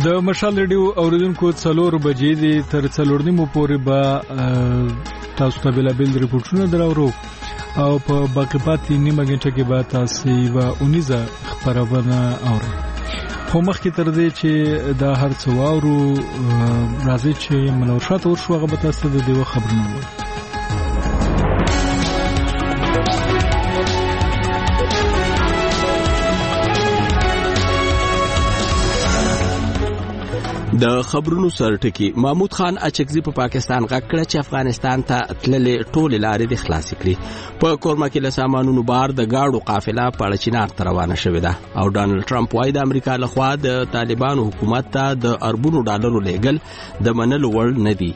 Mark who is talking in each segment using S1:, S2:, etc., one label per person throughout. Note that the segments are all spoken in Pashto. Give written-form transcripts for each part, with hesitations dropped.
S1: د مشال ریډیو اوریدونکو 4 بجې دي تر 4:30 پورې به تاسو ته بلابل ریپورتونه دراورو او په باقی پاتې نیمه غنټه کې به تاسو و 19 خبرونه اورئ. خو مخکې تر دې چې دا هر څه واورو راځي چې منورشات ورشو هغه به تاسو ته د دې خبرونه وایي.
S2: د خبرونو سرټکی محمود خان اچکزي په پاکستان غږ کړ چې افغانستان ته تللې ټولې لارې د خلاص کړي. په کورما کې له سامانونو بار د گاډو قافله په چینار ته روانه شوې ده او ډانلډ ټرمپ وايي د امریکا لخوا د طالبانو حکومت ته د اربونو ډالرو لېږل د منلو وړ نه دي.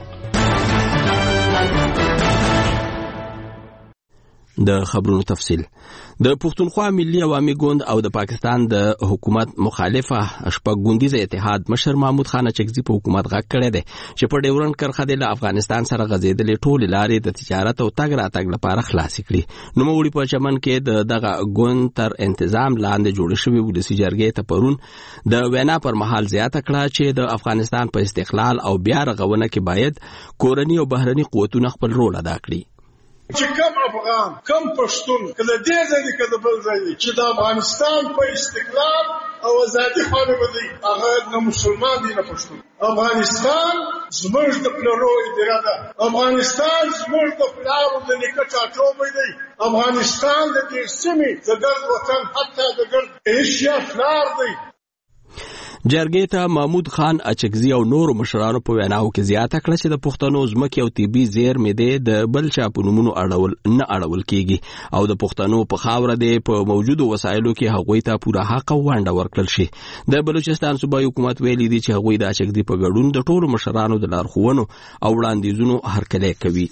S2: د خبرونو تفصیل. د پښتونخوا ملي عوامي ګوند او د پاکستان د حکومت مخالفه شپږ ګوندیز اتحاد مشر محمود خان اچکزي په حکومت غږ کړی دی چې په ډیورنډ کرښه د افغانستان سره غځېدلې ټولې لارې د تجارت او تګ راتګ لپاره خلاص کړي. نوموړي په چمن کې دغه ګوند تر انتظام لاندې جوړ شوی ولسی جرګې ته پرون د وینا پر مهال زیاته کړه چې د افغانستان په استقلال او بیا رغونه کې باید کورني او بهرني قوتونه خپل رول ادا کړي.
S3: چې کم افغان کم پښتون کله دې ځای کله بل ځای چې د افغانستان په استقلال او ازادي خاله ودی هغه نه مسلمان دي نه پښتون. افغانستان زموږ د پلرو اداره ده. افغانستان زموږ د پلارو د نکټه ټوبې دی. افغانستان د دې سیمې د ګرد وطن حتی د ګرد ایشیا فلار دی.
S2: جرګې ته محمود خان اچکزي او نور مشرانو په ویناو کې زیاته کړه چې د پښتنو ځمکې او طبي زیرمې د بل چا په نومونو اړول کېږي او د پښتنو په خاوره د په موجودو وسایلو کې هغوی ته پوره حق او ونډه ورکړل شي. د بلوچستان صوبایي حکومت ویلي دی چې هغوی د اچکزي په ګډون د ټولو مشرانو د لارښوونو او وړاندیزونو هرکلی کوي.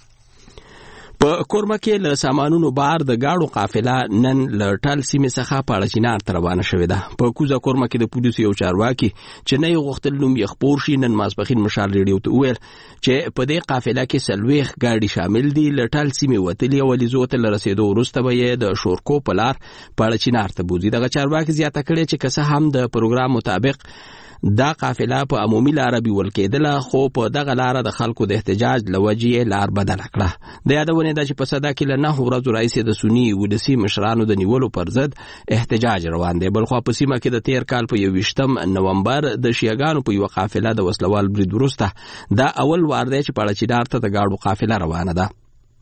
S2: په کورما کې له سامانونو بار د گاډو قافله نن له ټل سیمې څخه په چینار ته روانه شوې ده. په کوزه کورما کې د پولیسو یو چارواکي چې نه یو غوښتل نوم یې خپور شي نن ماسپښین مشال ریډیو ته وویل چې په دې قافله کې 40 ګاډي شامل دي. له ټل سیمې وتلې او لیزو ته رسیدو وروسته به یې د شورکو په لار په چینار ته بوزي. دغه چارواکي زیاته کړې چې که څه هم د پروګرام مطابق دا قافله په عمومي لار بیول کېدله خو په دغه لار د خلکو د احتجاج لوجې لار بدل کړه. د یادونه ده چې په صدا کې له 9 ورځو راځي د سنی ولسی مشرانو د نیولو پر ضد احتجاج روان دی. بل خو په سیمه کې د 13 کال په 21 نومبر د شیعاګانو په یو قافله د وسلوال برید وروسته دا اول وار دی چې په چینار ته د گاډو قافله روانه ده.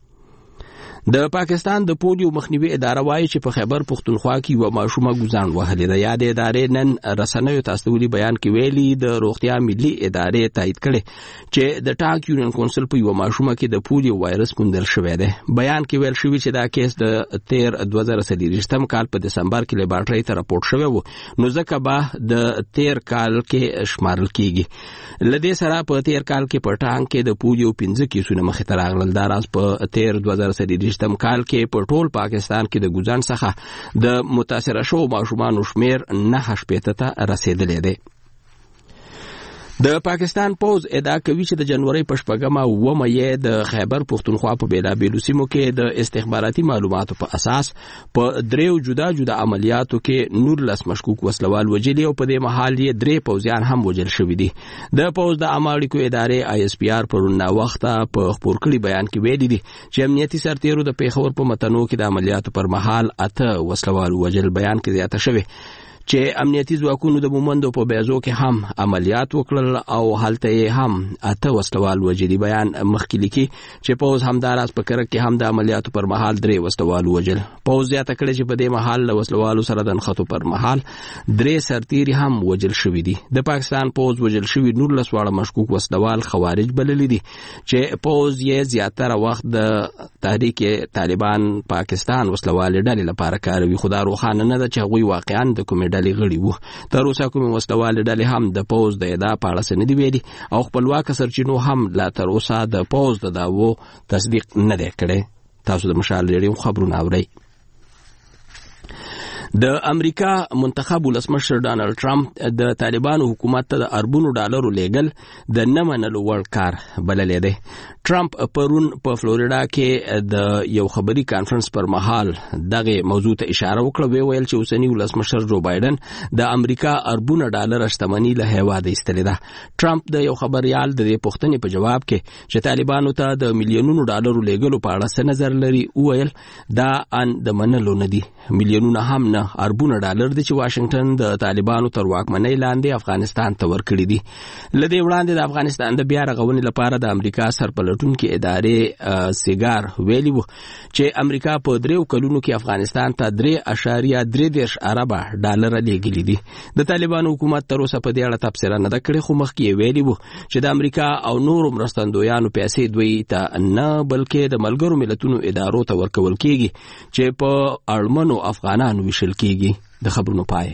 S2: د پاکستان د پولیو مخنیوي اداره وايي چې په خیبر پښتونخوا کې یو ماشومه ګوزان وهلې ده. یاد ادارې نن رسنیو ته استولي بیان کې ویلي د روغتیا ملي ادارې تایید کړي چې د ټاک یونین کونسل په یو ماشومه کې د پولیو وایرس موندل شوی دی. بیان کې ویل شوی چې دا کیس د 2023 کال په دسمبر کې لیبارټري ته راپورټ شوی و نو ځکه به د 13 کال کې شمارل کیږي. لدې سره په 13 کال کې په ټانک کې د پولیو 15 کیسونه مخې ته راغلل. دا راز په 2023 کال کې په ټول پاکستان کې د ګوزان څخه د متاثره شو ماشومانو شمیر 9 ته رسیدلی دی. د پاکستان پوز ادعا کوي چې د جنوري په 8 یې د خیبر پښتونخوا په بیلابیلو سیمو کې د استخباراتي معلوماتو په اساس په 3 جدا جدا عملیاتو کې 19 مشکوک وسلوال وجلي او په دې مهال یې 3 پوځیان هم وجل شوي دي. د پوز د امریکو ادارې ISPR پرون وخته په خبر کړي بیان کې ویلي دي چې امنیتي سرتیرو د پیښور په متنو کې د عملیاتو پر مهال 8 وسلوال وجل. بیان کې زیاته شوی چې امنیتي ځواکونو د مومندو په بیازو کې هم عملیات وکړل او هلته یې هم 8 وسلوال وجلي. بیان مخکې لیکي چې پوز همداراز په کرک کې هم د عملیاتو پر مهال 3 وسلوال وجل. پوز زیاته کړي چې په دې مهال له وسلوالو سره د نښتو پر مهال 3 سرتیري هم وجل شوي دي. د پاکستان پوز وجل شوي 19 واړه مشکوک وسلوال خوارج بللي دي چې پوز یې زیاتره وخت د تحریک طالبان پاکستان وسلوال ډلې لپاره کاروي. خو دا روښانه نه ده چې هغوی واقعا د کومې ډلې غړي وو. تر اوسه کومې وسلوال ډلې هم د پوز د ادعا په اړه څه نه دي ویلي او خپلواک سرچینو هم لا تر اوسه د پوز د دعوو تصدیق نه دی کړی. تاسو د مشال ریډیو خبرونه اورئ. د امریکا منتخب ولسمشر ډانلډ ټرمپ د طالبانو حکومت ته د اربونو ډالرو لیږل د نه منلو وړ کار بللی دی. ټرمپ پرون په فلوریډا کې د یو خبري کانفرنس پر مهال دغه موضوع ته اشاره وکړه. ویل چې اوسنی ولسمشر جو بایدن د امریکا اربونو ډالر شتمنۍ له هیواده ایستلې ده. ټرمپ د یو خبريال د دې پوښتنې په جواب کې چې طالبانو ته د میلیونونو ډالرو لیږلو په اړه څه نظر لري وویل دا ان د منلو نه دي. میلیونونه هم نه، اربونه ډالر دي چې واشنگټن د طالبانو تر واکمنۍ لاندې افغانستان ته ورکړي دي. لدې وړاندې د افغانستان د بیا رغونې لپاره د امریکا سرپلټونکو ادارې سیګار ویلي وو چې امریکا په 3 کلونو کې افغانستان ته 3.3 ارب ډالر لیږلي دي. د طالبانو حکومت تر اوسه په دې اړه تبصره نه کړې، خو مخکې ویلي وو چې د امریکا او نورو مرستندویانو پیسې دوی ته نه بلکې د ملګرو ملتونو ادارو ته ورکول کیږي چې په اړمنو افغانانو وشل کیږي. د خبرونو پای.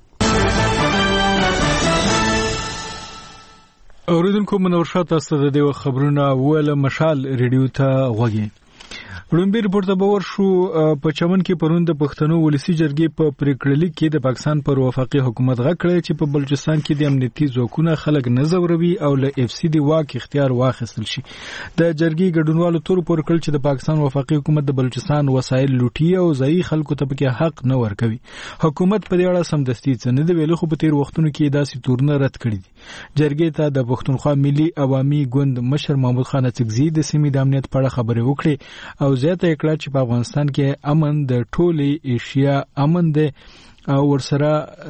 S1: اوریدونکو منور شاه تاسو د دې خبرونه ویل مشال ریډیو ته غوږی. لومبي رپورټ ته باور شو په چمن کې پرون د پښتنو ولسی جرګې په پریکړه کې د پاکستان پر وفاقي حکومت غکړه چې په بلوچستان کې د امنیتي ځواکونو خلک نه زوروي او له اف سی ډي واک اختیار واخیستل شي. د جرګې ګډونوالو تور پر کړل چې د پاکستان وفاقي حکومت د بلوچستان وسایل لوټي او ځای خلکو ته پکې حق نه ورکوي. حکومت په دې اړه سمدستي څه نه دی ویلو، خو په تیر وختونو کې داسې تورونه رد کړی دي. جرګې ته د پښتونخوا ملي عوامي ګوند مشر محمود خان اڅکزي د سیمې د امنیت په اړه خبرې وکړې او زیاته کړه چې په افغانستان کې امن د ټولې ایشیا امن دی او ورسره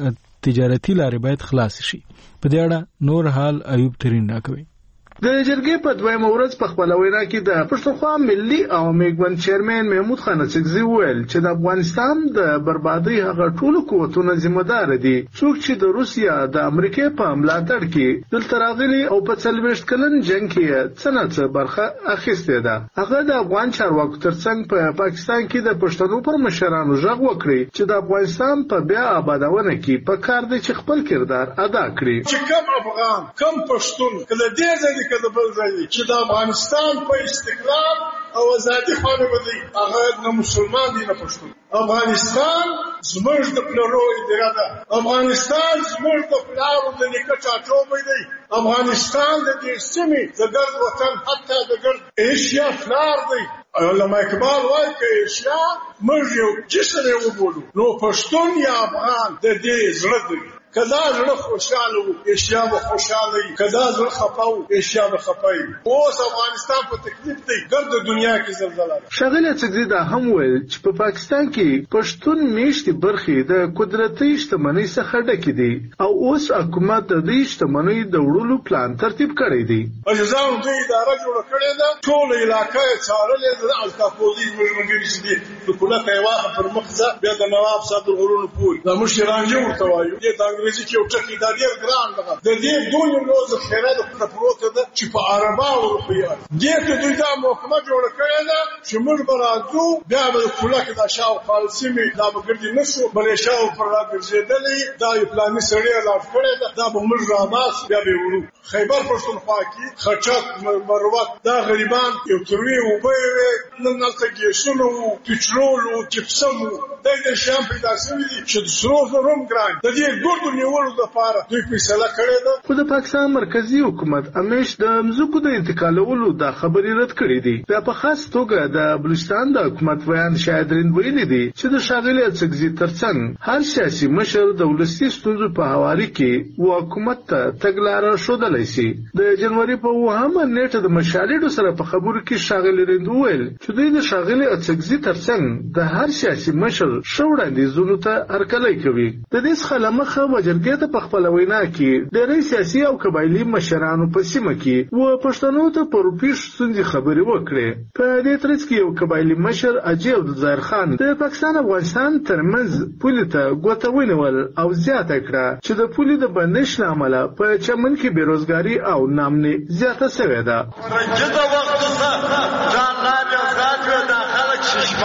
S1: تجارتي لارې باید خلاص شي. په دې اړه نور حال ایوب ترين راکوي.
S4: د جرګې په دویمه ورځ په خپل وینا کې د پښتونخوا ملي عوامي ګوند چیرمن محمود خان اڅکزي ویل چې د افغانستان د بربادۍ هغه ټول قوتونه ذمہ دار دي څوک چې د روسیا د امریکا په ملاتړ کې دلته راغلي او په 40 کلن جنگ کې څنګه برخه اخیستې ده. هغه د افغان چارواکو ترڅنګ په پاکستان کې د پښتنو پر مشرانو ژغ وکړي چې د افغانستان په بیا آبادونه کې په کار دي چې خپل کردار ادا کړي.
S3: چې کوم افغان کوم پښتون کله دې کله بل ځای چې د افغانستان په استقلال او ازادي خانه بدی هغه نه مسلمان دي نه پښتون. افغانستان زموږ د پلارو اداره ده. افغانستان زموږ د پلارو د نیکه چاټوبې دی. افغانستان د دې سیمې د ګرد وطن حتی د ګرد ایشیا فلار دی. علامه اقبال وایي چې ایشیا موږ یو جسم یې وبولو نو پښتون یا افغان د دې زړه دی. کدا زړه خوشاله وو ایشیا به خوشاله وي، کدا زړه خپه وو ایشیا به خپه وي. اوس افغانستان په تکلیف دی، ګرد دنیا کې زلزلہ ده.
S4: شغله څنګه دا هم ویل چې په پاکستان کې پښتون میشتي برخې د قدرتي شتمنۍ څخه ډکې دي او اوس حکومت د دې شتمنۍ د وړلو پلان ترتیب کړی دی.
S3: اجازه دوی اداره جوړ کړې ده، ټول علاقې څارلې ده. الکاپوزي ورمنګري چې دي د کله پیوا پر مخزه بیا د نواب صدر غرونو پول د مشران جوړ توایو د انګریزي کې یو ټکی دا ډیر ګران ده. د دې دوی نو ذخیره د پروت ده چې په عرباو روپیا دې ته دوی دا محکمه جوړ کړې ده چې موږ به راځو بیا به کله کې دا شاو خالصمي دا به ګرځي نشو بلې شاو پر راګرځېدلې دا یو پلاني سړی لا کړې ده. دا به موږ راباس بیا به ورو خیبر پښتونخوا کې خرچات مروت دا غریبان یو تروي وبوي نن نلته کې شنو پټرول او چپسم د شام پیدا شوی دي چې سرو زروم ګران د دې ګردو نیولو لپاره دوی فیصله کړې ده.
S4: خو د پاکستان مرکزی حکومت همیش د مزکو د انتقالولو د خبرې رد کړې دي. بیا په خاص توګه د بلوچستان د حکومت ویان شاهدرین ویلي دي چې د شاغلي اڅکزي ترڅنګ هر سیاسي مشر د ولسی ستونزو په حواله کې و حکومت ته تګلارې شودلای شي. د جنوري په وهمه نیټه د مشالېډو سره په خبرو کې شاغلي رند ویل چې دوی د شاغلي اڅکزي ترڅنګ د هر سیاسي مشر شوړاندیزونو ته هرکلی کوي. د دې څخه لمخه جرګې ته په خپل وینا کې ډېری سیاسي او قبایلی مشرانو په سیمه کې و پښتنو ته پر پیښ ستونزې خبرې وکړې. په دې ترڅ کې یو قبایلی مشر اجیب ظاهر خان د پاکستان افغانستان ترمنځ پولې ته ګوته ونیول او زیاته کړه چې د پولې د بندش له امله په چمن کې بیروزګاري او نامني زیاته شوې ده.
S5: رنجده وخت څخه ځان لا ځاځو د خلک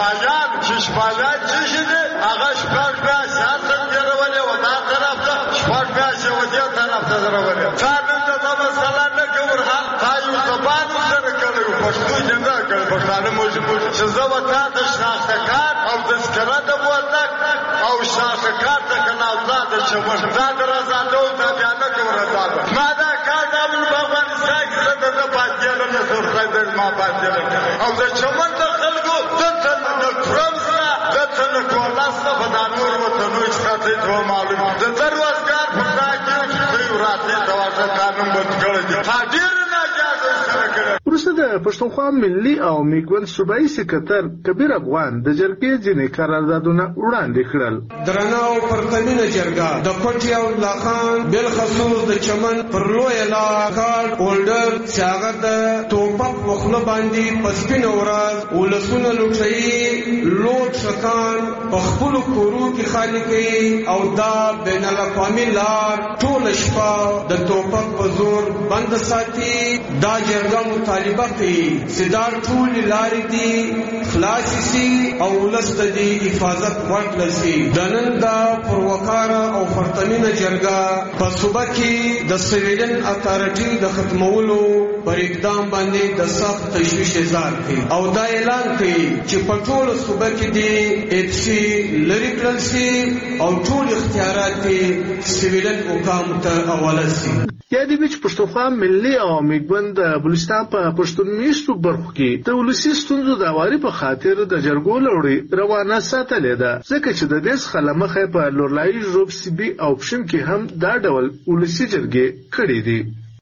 S5: ششمالات چې دي هغه شپږ ساعت درولې و دا طرف ته شپږ ساعت و دې طرف ته درولې. څنګه دا مسله نه کوي حال تاسو زبان سره کوي پښتو څنګه کوي پښتانه موږ چې زو ته شناخته کار او تذکره د وطن او او شاخه کار ته کنه ځان د چمن دا درزادو ته بیا نه ورزاده ما دا کار د افغانستان کې د پاتې نه سره د ما پاتې او د چمن د خلکو د تن فرمزه د تن کولاسه په دانور وطنو ښکته ته معلوم د دروازګار په تاکي چې راته دواړه قانون بند کړی دی حاضر نه اجازه سره کړی.
S4: وروسته د پښتونخوا ملي او میګوند صوبایي سکرټر کبیر افغان د جرګې ځینې قراردادونه وړاندې کړل.
S6: درنه او پرتمینه جرګه د کوټي او لاخان بل خصوص د چمن پر لوی لاکار هولډر څنګه د توپک وخله باندې پسپین اورال ولسونه لوټي لوټ شکان په خپل کورو کې خالي کوي او دا بین الاقوامي لار ټول شپه د توپک په زور بند ساتي. دا جرګه مطالبه کوي سدار ټول لارې دي خلاص شي او ولست دي حفاظت ورکړل شي. دنن دا پروکاره او فرتمینه جرګه په صوبه کې د سیویلن اتارټي د ختمولو پر اقدام باندې د سخت تشویش اظهار کوي او دا اعلان کوي چې په ټول صوبه کې دي اپسی لری کړل شي او ټول اختیارات سیویلن حکام ته حواله شي.
S4: یادې وچ پښتونخوا ملي او میګوند د بلوچستان په پښتون میشتو برخو کې د ولسي ستونزو د اواري په خاطر د جرګو لوري روانه ساتلې ده ځکه چې د دې څخه لمخه په لورلای ژوب سی بي او پښین کې هم دا ډول ولسي جرګې کړې دي.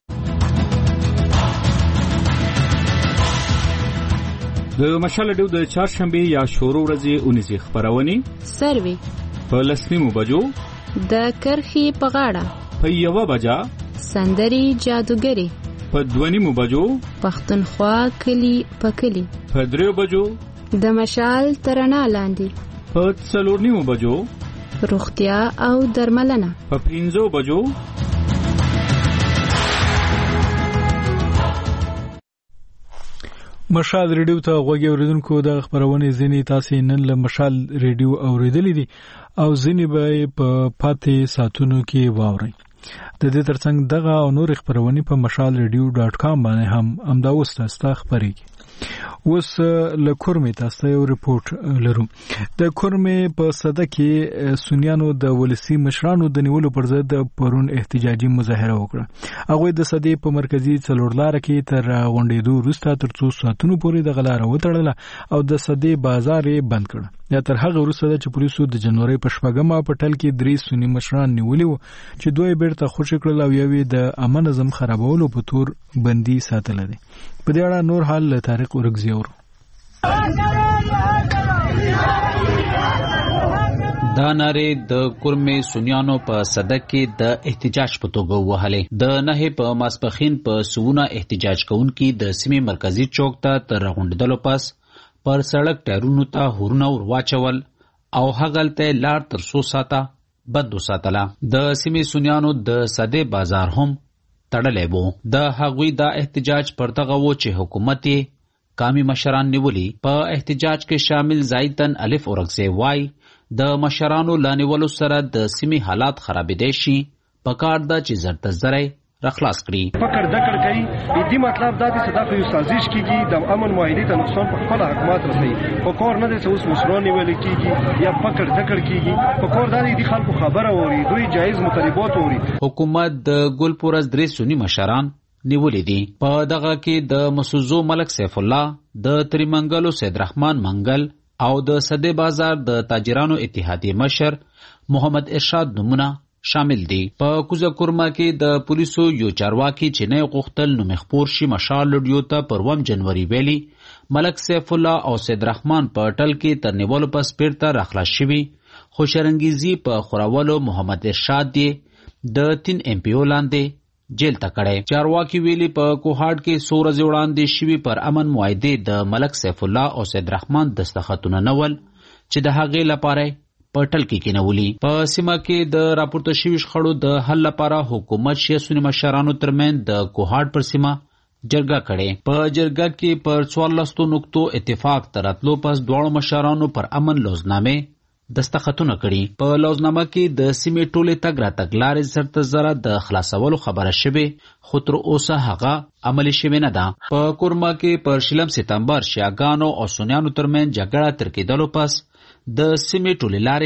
S7: د مشال ډو د چهارشنبه یا شورو ورځې 19 خبرونه
S8: سروي
S7: په لسنیمو بجو
S8: د کرخي په غاړه
S7: په یو بجا
S8: سندري جادوګری
S7: په 2 بجو
S8: پښتونخوا کلی پکلی
S7: په 3 بجو
S8: د مشال ترنا لاندې
S7: په 4 بجو
S8: روغتیا او درملنه
S7: په 5 بجو
S1: مشال ریډیو ته غوږی اوریدونکو د خبرونه ځینې تاسو نن له مشال ریډیو اوریدلې دي او ځینې به په پاتې ساتونو کې واوري. د دې ترڅنګ دغه او نور خبرونه په mashalradio.com باندې هم امداوس تاسو خبرېږي. اوس له کورمې تاسو یو ریپورت لرو. د کورمې په صده کې سنیانو د ولسی مشرانو د نیولو پر ضد پرون احتجاجي مظاهره وکړه. هغه د صدې په مرکزی څلورلار کې تر غونډېدو وروسته تر 2 ساعتونو پورې د غلار وټړله او د صدې بازار بند کړ. یا تر هغه وروسته چې پولیسو د جنوري په شپږمه په ټل کې 3 سنی مشران نیولي وو چې دوی بیرته خوشی کړل او یوې د امن نظم خرابولو په تور بندي ساتل دي. په دې اړه نور حال له طارق ورغزي اورو.
S9: دا ناره د کورمې سنیانو په صدک کې د احتجاج په توګه وهلې. د نه په ماسپخین په سونه احتجاج کوونکي د سیمې مرکزی چوک ته تر غونډدلو پس پر سړک ټایرونو ته هورونه ورواچول او هغلته لار تر 100 ساعته بند وساتله. د سیمې سنیانو د صدې بازار هم تړلې وو. د هغوی دا احتجاج پر دغه و چې حکومت قومي مشران نیولي. په احتجاج کې شامل زایدن الف اورغزی وای د مشرانو لانیولو سره د سیمې حالات خرابېدای شي. پکار دا چې زرته زره راخلاص کړي.
S10: فکر دکړ کوي دې مطلب دا دی چې دا یو سازش کیږي د امن معاهدې ته نقصان په خپل حکومت رسي. په کور نه دي اوس مشران نیول کیږي یا فکر دکړ کیږي. په کور دا دي خلکو خبره اوري دوی جایز مطالبات اوري.
S9: حکومت د ګلپورز 3 سنی مشران نیولې دي. په دغه کې د مسوزو ملک سیف الله، د تریمنګلو سید رحمان منګل او د صدې بازار د تاجرانو اتحادیه مشر محمد ارشاد نمونه شامل دي. په کوزه کورما کې د پولیسو یو چارواکي چې نه غوښتل نو مخپور شي مشال لډیو ته پر 1 جنوري ویلي ملک سیف الله او سید رحمان په ټل کې تر نیولو پس پیرته راخلاص شوي. خو شرنګیزي په خوراولو محمد ارشاد دی د 3 ام پی او لاندې جیل ته کړی. چارواکي ویلي په کوهاټ کې 100 ورځې وړاندې شوي پر امن معاهدې د ملک سیف الله او سید رحمان دستخطونه نول چې د هغې لپاره په ټل کې کېنولي. په سیمه کې د راپورته شوي شخړو د حل لپاره حکومت شیعه سني مشرانو ترمنځ د کوهاټ پر سیمه جرګه کړې. په جرګه کې پر 14 نقطو اتفاق تر راتلو پس دواړو مشرانو پر امن لوزنامه دستخطونه کړي. په لوزنامه کې د سیمې ټولې تګ راتګ لارې زرته زره د خلاصولو خبره شوې خو تر اوسه هغه عملي شوې نه ده. په کورما کې پر 16 سپتمبر شیعاګانو او سنیانو ترمنځ جګړه تر کېدلو پس د سیمې ټولې لارې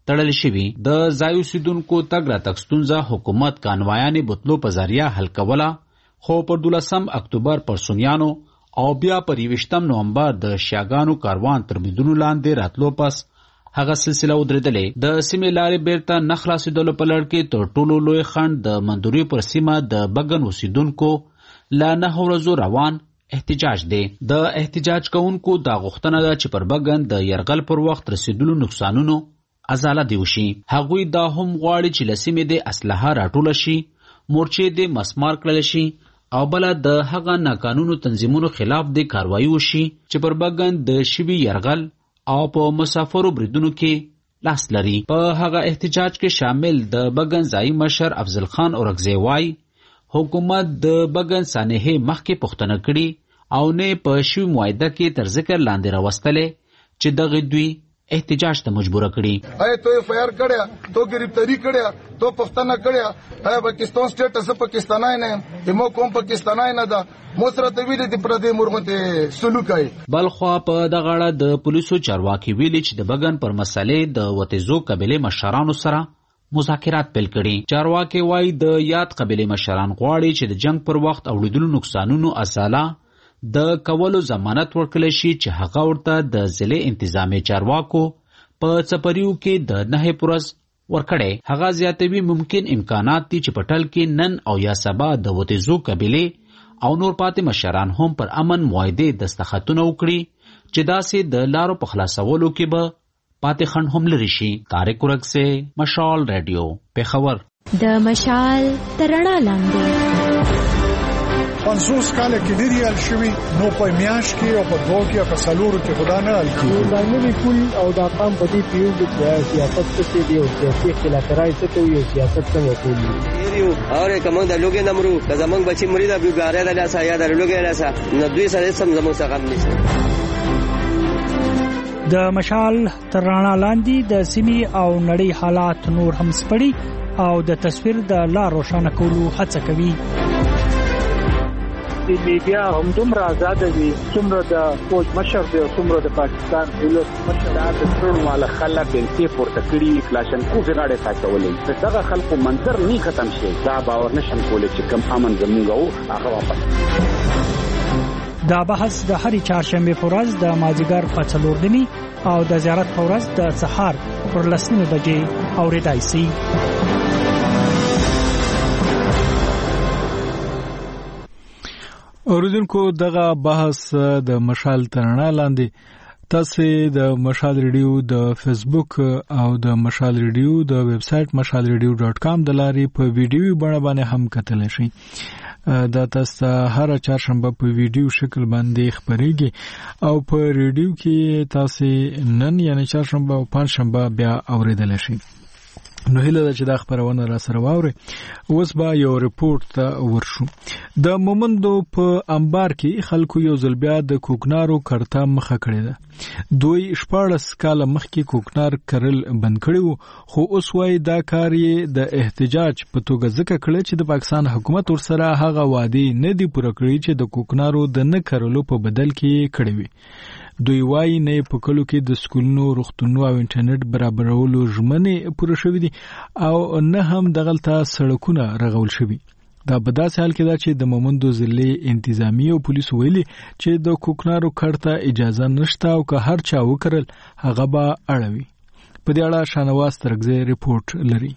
S9: تړل شوي. د ځای اوسیدونکو تګ راتګ ستونزه حکومت کانوایانې بوتلو په ذریعه حل کوله، خو پر 12 اکتوبر پرسونیانو او بیا پر 21 نومبر د شیاګانو کاروان تر بریدونو لاندې راتلو پس هغه سلسله ودرېدلې. د سیمې لارې بیرته نه خلاصېدلو په لړ کې تر ټولو لوی خنډ د مندوري پر سیمه د بګن اوسیدونکو له 9 ورځو روان احتجاج دی. د احتجاج کوونکو دا غوښتنه ده چې پر بګن د یرغل پر وخت رسیدلو نقصانونو ازاله دی وشي. هغوی دا هم غواړي چې له سیمې د اسلحه راټوله شي، مورچې د مسمار کړل شي او بله د هغه ناقانونو تنظیمونو خلاف د کاروایی وشي چې پر بګن د شوي یرغل او په مسافرو بریدونو کې لاس لري. په هغه احتجاج کې شامل د بګن ځایي مشر افضل خان اورکزی وایي حکومت د بګن سانحې مخکې پوښتنه کړي او نه په شوي معاهده کې تر ذکر لاندې راوستلې چې دغه دوی احتجاج ته مجبوره کړي.
S11: آیا تو FIR کړیا، تو گرفتاری کړیا، تو پښتنه کړیا، آیا پاکستان سټیټ اس پاکستانای نه مو کوم پاکستانای نه دا مو سره ته ویلې د پردې مرغته سلوک ای.
S9: بلخوا په دغه اړه د پولیسو چارواکي ویلي چې د بګن پر مسلې د وتیزو قبیلې مشرانو سره مذاکرات پیل کړي. چارواکي وایي د یاد قبیلې مشران غواړي چې د جنگ پر وخت اوریدلو نقصانونو ازاله د کولو ضمانت ورکړل شي چې هغه ورته د ضلع انتظامی چارواکو په څپریو کې د 9 ورځ ورکړي. هغه زیاتوي ممکن امکانات دي چې پټل کې نن او یا سبا د وتیزو قبیلې او نور پاتې مشران هم پر امن معاهده دستخطونه وکړي چې داسې د لارو په خلاصولو کې به پاتې خنډ هم لري شي. طارق ورکسه، مشال رادیو، پیښور.
S8: د مشال ترڼا لاندې
S3: 50 کال کې لري ال شوی نو په میاش کې او په دوه کې په سالورو کې خدا نه ال کې
S12: باندې کول او دا قام په دې پیو کې سیاست څه دی او سیاسي خلافکارای څه کوي او سیاست څنګه کوي
S13: یو اور کوم د لوګي نمرو که زمنګ بچي مریدا بیګاره د لاسه یا د لوګي لاسه نو دوی سره سم زمو څخه غم نشته.
S14: د مشال ترڼا لاندې د سیمې او نړۍ حالات نور هم سپړي او د تصویر د لار روښانه کولو هڅه کوي.
S12: د میډیا هم دومره آزاد دي څومره د فوج مشر دی او څومره د پاکستان دولت مشر د ټول مال خلک بنتي پورته کړي کلاشن کو غاړه ساتولې. دغه خلکو منظر نه ختم شي، دا باور نشم کولای چې کم امن زموږ او هغه واپس.
S14: دا بحث د هرې چهارشنبه په ورځ د مازیګر په 4 او د زیارت په ورځ د سهار پر 10 بجې اورېدای شي.
S1: اوریدونکو دغه بحث د مشال ترڼا لاندې تاسو د مشال ریډیو د فیسبوک او د مشال ریډیو د ویب سټ mashalradio.com د لارې په ویډیو باندې هم کتلی شئ. دا تاسو هر چهارشنبه په ویډیو شکل باندې خبريږي او په ریډیو کې تاسو نن یعنی چهارشنبه او پنځشنبه بیا اوریدل شئ. نو هیله ده چې دا خبرونه را سره واوري. اوس به یو ریپورت ته ورشو. د مومندو په انبار کې خلکو یو ځل بیا د کوکنارو کرتا مخه کړې ده. دوی 14 کال مخکې کوکنار کرل بند کړو، خو اوس وايي دا کار یې د احتجاج په توګه ځکه کړی چې د پاکستان حکومت ورسره هغه وعده نه دی پوره کړی چې د کوکنارو د نه کرلو په بدل کې کړی وي. دوی وايي نه په کلو کې د سکولونو، روغتونونو او انټرنیټ برابرولو ژمنې پوره شوې دي او نه هم دغلته سړکونه رغول شوي. دا په داسې حال کې ده چې د مومندو ضلع انتظامی او پولیسو ویلي چې د کوکنارو کړته اجازه نشته او که هر چا وکړل هغه به اړوي. په دې اړه شانواز ترګزی ریپورت لري.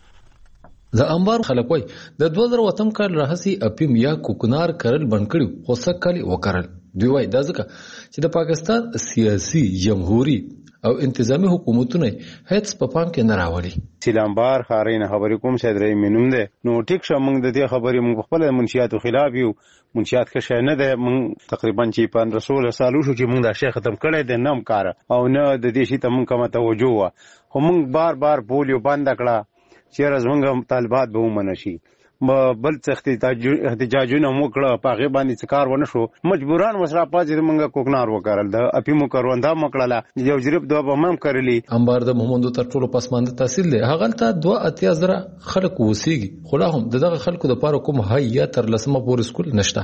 S15: د انبار خلک وای د 2008 کال راهسي اپیم یا کوکنار کرل بند کړو، خو سکه وکړل. دوی وای دا ځکه چې د پاکستان سیاسي، جمهوریت او انتظامی حکومتونه هیڅ په پام کې نه راوړي.
S16: سیلانبار خارین خبرې کوم چې درې مینوم ده نو ټیک شو. موږ د دې خبرې موږ خپل منشیاتو خلاف یو. منشیات کې شای نه ده. موږ تقریبا چې 15 سال شو چې موږ دا شی ختم کړی دی، نم کار او نه د دې شي ته موږ کومه توجه وا. خو موږ بار بولیو بند کړه چې زموږ طالبات به ومنه شي. بل څه احتجاجونه وکړه، په هغه باندې څه کار ونه شو. مجبوران وسره پاتې موږ کوکنار وکړل. د اپیمو کروندا مکړه یو جریب دوه بمم کړلی.
S15: انبار د مومندو تر ټولو پسمانده تحصیل دی. هغه ته 2.80 خلک وسیږي، خو لا هم دغه خلکو د پاره کوم هي تر لسمه پورې سکول نشته.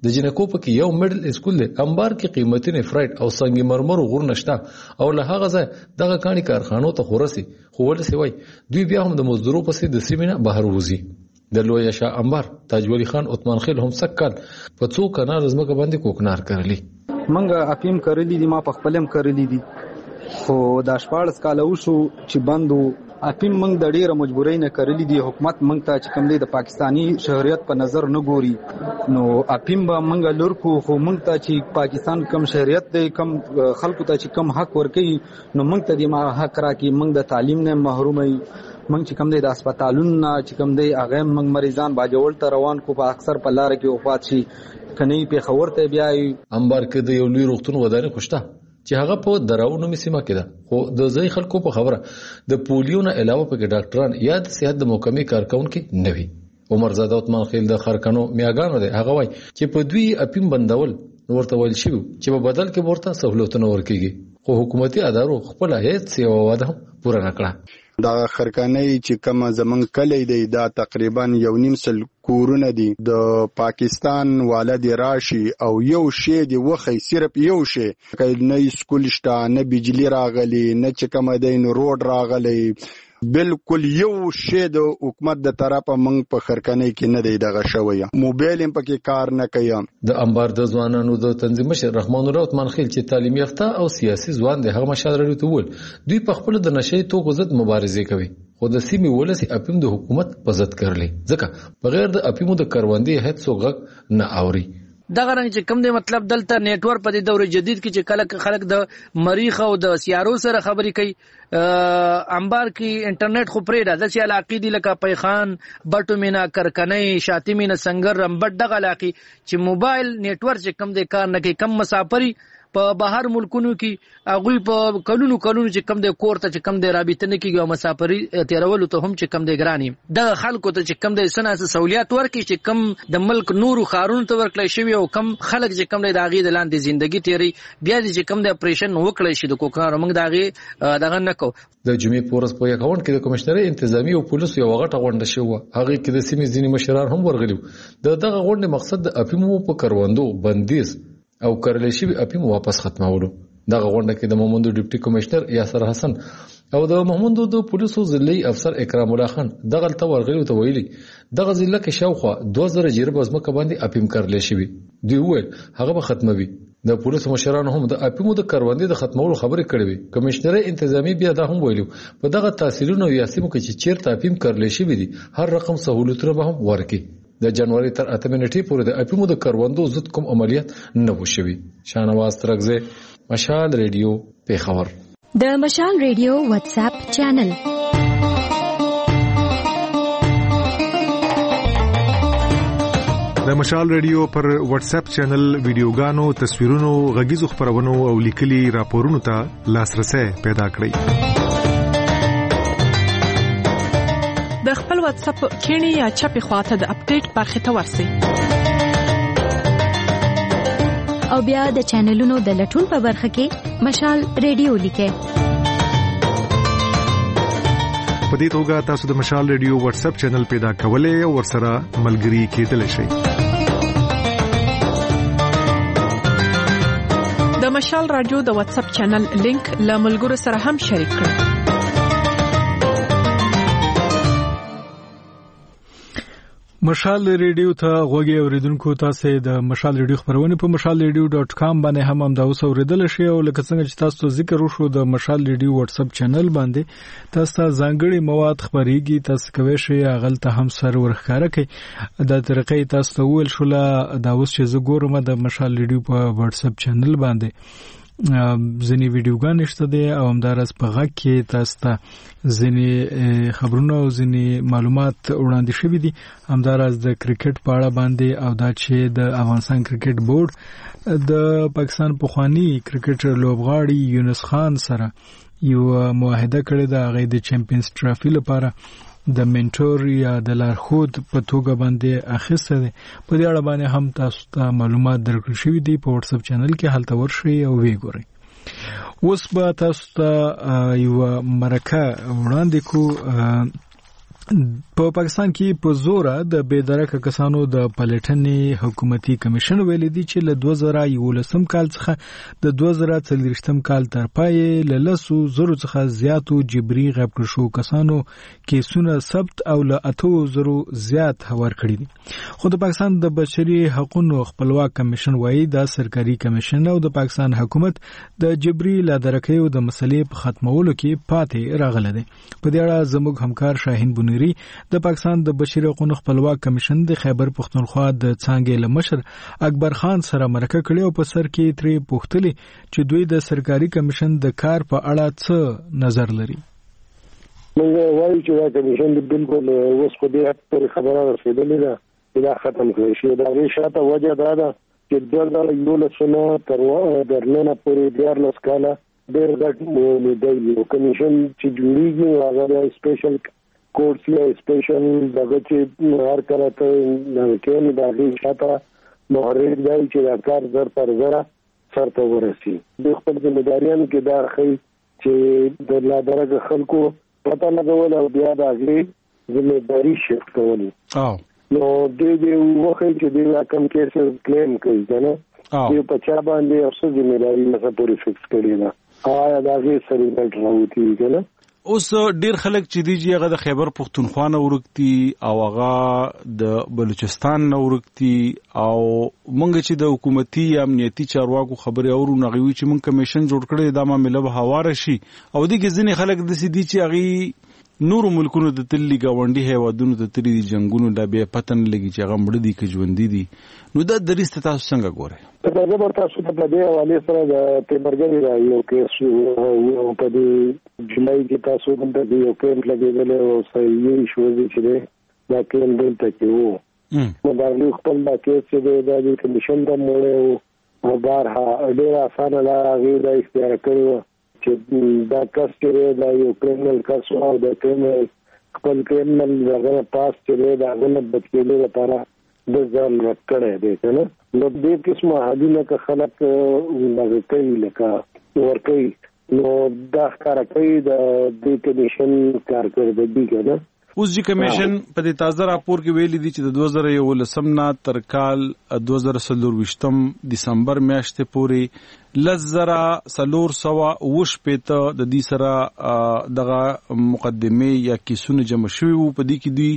S15: د جنکو پکې یو میډل اسکول دی. انبار کې قیمتي نفرایټ او سنگ مرمر غور نشته او له هغه ځای دغه کاني کارخانو ته خورسي خو ولسي وای دوی بیا هم د مزدورو پسې د سیمینه بهر وځي. د لوی شاه انبار تاج ولی خان عثمان خیل هم سکل په څو کنار زمکه باندې کوکنار کړلی.
S17: منګه اپیم کړلی دي، ما په خپلم کړلی دي، خو د 14 کال وشو چې بندو اپیم منګ د ډیره مجبورۍ نه کړلی دي. حکومت منګ ته چې کوم دی د پاکستانی شهریت په نظر نه ګوري، نو اپیم به منګ لورکو، خو منګ ته چې پاکستان کم شهریت دی، کم خلکو ته چې کم حق ورکړي، نو منګ ته د ما حق راکړي. منګ د تعلیم نه محرومي، منګ چې کوم دی د هسپتالونو چې کوم دی هغه منګ مریضان باجوړ ته روان کو، په اکثر په لار کې وفات شي کني په خبر ته بیا.
S15: انبار کې د یو لوی روغتون ودانه خوشته چې هغه په دراو نومي سیمه کې ده، خو د ځای خلکو په خبره د پولیو نه علاوه په ډاکټران یا د صحت د محکمې کارکونکو نه وي. عمر زاده عثمان خیل د خرکنو میاګانو دی، هغه وای چې په دوی اپیم بندول ورته ویل شي چې په بدل کې ورته سہولتونه ورکړي، خو حکومتي ادارو خپل هیڅ یو وعده پوره نه کړه.
S18: دا خرکانۍ چې کوم زمنګ کلی دی دا تقریبا 1.5 کورونه دي. د پاکستان والد راشي او یو شی دی وخی صرف یو شی، نه سکول شته، نه بجلی راغلی، نه چې کوم دی نو روډ راغلی، بالکل یو شی د حکومت د طرفه موږ په خرکانۍ کې نه دی دغه شوی. موبایل هم پکې کار نه کوي. د انبار د ځوانانو د تنظیم مشر رحمان الله عثمان خیل چې تعلیم یافته او سیاسي ځوان دی، هغه مشال لري ته ول دوی په خپل د نشي توکو ضد مبارزه کوي، خو د سیمې ولسی اپیم د حکومت په ضد کړلی، ځکه بغیر د اپیمو د کروندې هیڅ څوک نه اوري.
S19: دغه رنګ چې کوم دی مطلب دلته نیټورک په دور جدید کې چې کله خلک د مریخ او د سیارو سره خبرې کوي، انبار کې انټرنیټ خو پرې راځي چې علاقې دي لکه پیخان، بټو مینا، کرکنۍ، شاتی مینا، سنگر، رمبټ، دغه علاقې چې موبایل نیټورک چې کوم دی کار نه کوي. کم مسافری په بهر ملکونو کې هغه په کلونو چې کم دی کور ته چې کم دی رابطه نه کیږي او مسافری تیرولو ته هم چې کم دی ګرانی. د خلکو ته چې کم دی سناسه سہولیات ورکړي چې کم د ملک نورو خارونو ته ورکړي شوی او کم خلک چې کم دی د هغې د لاندې ژوندګي تیری بیا چې کم دی اپریشن وکړي شي د کوکار موږ د هغې دغه نه کوو.
S15: د جمعې په ورځ په 1 کې د کمشنري انتظامی او پولیسو یو غټه غونډه شوه، هغه کې د سیمې ځینې مشران هم ورغلي. دغه غونډې مقصد د اپیمو په کروندو بندیز او کړل شي اپیم واپس ختمولو. دغه غونډه کې د مومندو ډیپټي کمشنر یاسر حسن او د مومندو د پولیسو ضلعي افسر اکرام الله خان دغه ته ورغلي ته ویلي دغه ضلع کې شاوخوا 2000 جریب ازمکه باندې اپیم کړل شي. دوی وویل هغه به ختموي. د پولیسو مشرانو هم د اپیمو د کروندې د ختمولو خبرې کړې وي. کمشنري انتظامی بیا دا هم ویلو په دغه تحصیلونو یا سیمو کې چې چیرته اپیم کړل شي دي هر رقم سہولتونه به هم ورکړي. د جنوري تر 8 نیټې پورې د اپیمو د کروندو ضد کوم عملیات نه وشوي. شاهنواز ترغزه، مشال ریډیو، پیښور.
S8: د مشال ریډیو واتس اپ چینل
S20: د مشال ریډیو پر واتس اپ چینل ویډیوګانو، تصویرونو، غږیزو خبرونو او لیکلي راپورونو ته لاسرسي پیدا کړئ.
S21: د خپل واتس اپ کینی یا چپی خواته د اپډیټ برخه ته ورسئ
S8: او بیا د چینلونو د لټون په برخه کې مشال ریډیو لیکئ.
S20: په دې توګه تاسو د مشال ریډیو واتس اپ چینل پیدا کولای او ورسره ملګري کېدلی شئ.
S21: د مشال رادیو د واتس اپ چینل لینک له ملګرو سره هم شریک کړئ.
S1: مشال ریډیو ته غوږی اوریدونکو تاسو د مشال ریډیو خبرونه په mashalradio.com باندې هم دا اوس اوریدل شي او لکه څنګه چې تاسو ذکر وشو د مشال ریډیو واتس اپ چینل باندې تاسو ځانګړي مواد خبريږي، تاسو کوي شي غلطه هم سر ورخاره کوي. د طریقې تاسو ویل شو لا دا اوس چې زه ګورم د مشال ریډیو په واتس اپ چینل باندې ځینی ویډیوګان شته دي او همدارس په غږ کې تاسو ته ځینی خبرونه او ځینی معلومات وړاندې شوي دي. همدارس د کرکټ په اړه باندې او دا چې د افغانستان کرکټ بورډ د پاکستان پخوانی کرکټر لوبغاړي یونس خان سره یو معاهده کړې ده، هغه د چمپیونز ټرافي لپاره د منټور یا د لارښود په توګه باندې اخیسته ده. په دې اړه باندې هم تاسو ته معلومات درکړل شوي دي په واتس اپ چینل کې، هلته ورشئ او وګورئ. اوس به تاسو ته یو مرکه وړاندې کو. په پاکستان کې په زوره د بېدرکه کسانو د پلټنې حکومتي کمیشن ویلي دی چې له 2011 کال څخه د 2040 کال تر پای له 100,000 څخه زیاتو جبري غیب کړو شو کسانو کیسونه ثبت او له 8,000 زیات هوار کړی دي خو د پاکستان د بشري حقوقو خپلواک کمیشن وایي دا سرکاري کمیشن او د پاکستان حکومت د جبري لادرکیو د مسلې په ختمولو کې پاتې راغله دي په دې اړه زموږ همکار شاهین بنيري د پاکستان د بشري حقوقو خپلواک کمیشن د خیبر پختونخوا د څانګې لمشر اکبر خان سره مرکه کړې او په سر کې ترې پوښتلې چې دوی د سرکاري کمیشن د کار په اړه څه نظر لري
S2: موږ وایو چې دا کمیشن بالکل اوس په دې اړه خبره رسیدلې ده دا ختم کړی شي دا غي شاته وجه دا ده چې 2011 تر درنه پورې 14 کاله ډېر غټ دی یو کمیشن چې جوړیږي هغه سپیشل کورس یا سپیشل دغه چې هر کله ته کې نه دغه شاته محرک دی چې دا کار زر پر زر سرته ورسي د خپل ځمېداریانو کې دا خي چې د لادرګه خلکو پته لګول او بیا د اغلي ځمېداري شفت کول نو دې وخت چې د کم کیسز کلیم کوي کنه چې په چا باندې اوسه ځمېداري نه پورې فکس کړی نه آیا دا غي سره راوتی کنه
S22: اوس ډیر خلک چې دیږي هغه د خیبر پختونخوا نه ورکتي او هغه د بلوچستان نه ورکتي او مونږ چې د حکومتي امنیتي چارواکو خبري اورو نغوي چې مونږ کمیشن جوړ کړی دا معاملې به هواره شي او دغه ځینې خلک د سې دي چې هغه نور ملکونو د تللی گاونډي هیوادونو د تللی جنگونو د به پتن لګي چې هغه مړ دي کې ژوند دي نو د دریست تاسو څنګه ګوره
S2: دا زبر تاسو ته په دې حواله سره د تیمرګری راځي او کې په دې جولای کې تاسو د یو کېمپ لګیدل او صحیح شو چې دا کېمپ دلته کې وو نو دا خپل دا کې چې د کمیشن د موړ او بارها ډیر اسانه لار غوړي د اختیار کړو چې دا کس چې دا یو کرمنل کس او د کرمنل خپل کرمنل دغه پاس چې دا غنه بچیلو لپاره د ځان ورکړی دی کنه نو دې قسمه حدونه که خلک دغه کوي لکه ورکوي نو دا ښکاره کوي د دې کمیشن کارکردګي کنه
S22: اوس چې کمیشن په دې تازه راپور کې ویلي دي چې د 2011 نه تر کال 2024 دسمبر میاشتې پورې 10,400 پېته د دې سره دغه مقدمه یا کیسونه جمع شوي وو په دې کې دي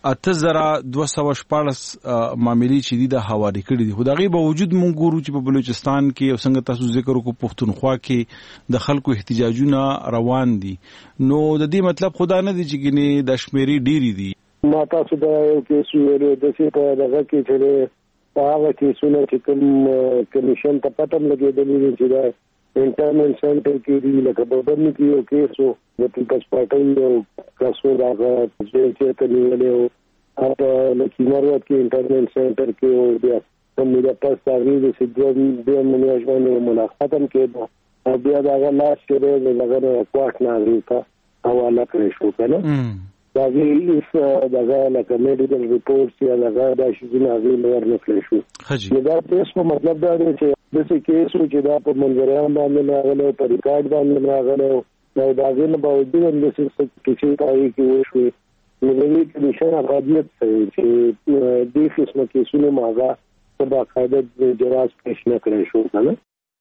S22: 8,214 معاملې چې دي د حواله کړي دي خو دغه باوجود مونږ ګورو چې په بلوچستان کې او څنګه تاسو ذکر وکړو پښتونخوا کې د خلکو احتجاجونه روان دي نو د دې مطلب خدا نه دی چې ګنې د شمیري ډيري دي
S2: ما تاسو دا یو کې سویلو د څه په دغه کې چې هغه کې سونه چې کوم کمیشن ته پټم لګېدلې چې دا انټرنل سنټر کې دی لکه په بدن کې یو کیسو د پیپلز پارټي او کاسو دا چې ته نیولې او په لکینارو کې انټرنل سنټر کې او بیا کوم د پاس تاریخ د سیدون د مناجمانو ملاقاتم کې او بیا دا لاس کې د لغره کوټ نه ریکا حواله کړی شو کنه دا ویلس دا لکه میډیکل ریپورټس یا دا شي نه غوښنه ورنکړی شو دا څه مطلب دا دی چې د څه کیسو چې دا په منظران باندې راغله په ریکارډ باندې راغله دا غوښنه باوجود د څه کیسې پای کې وشوي نو د دې کمیشن غاډیت چې د قسمه کیسونو ماغه په باقاعده جواز پیش نه کړی شو کنه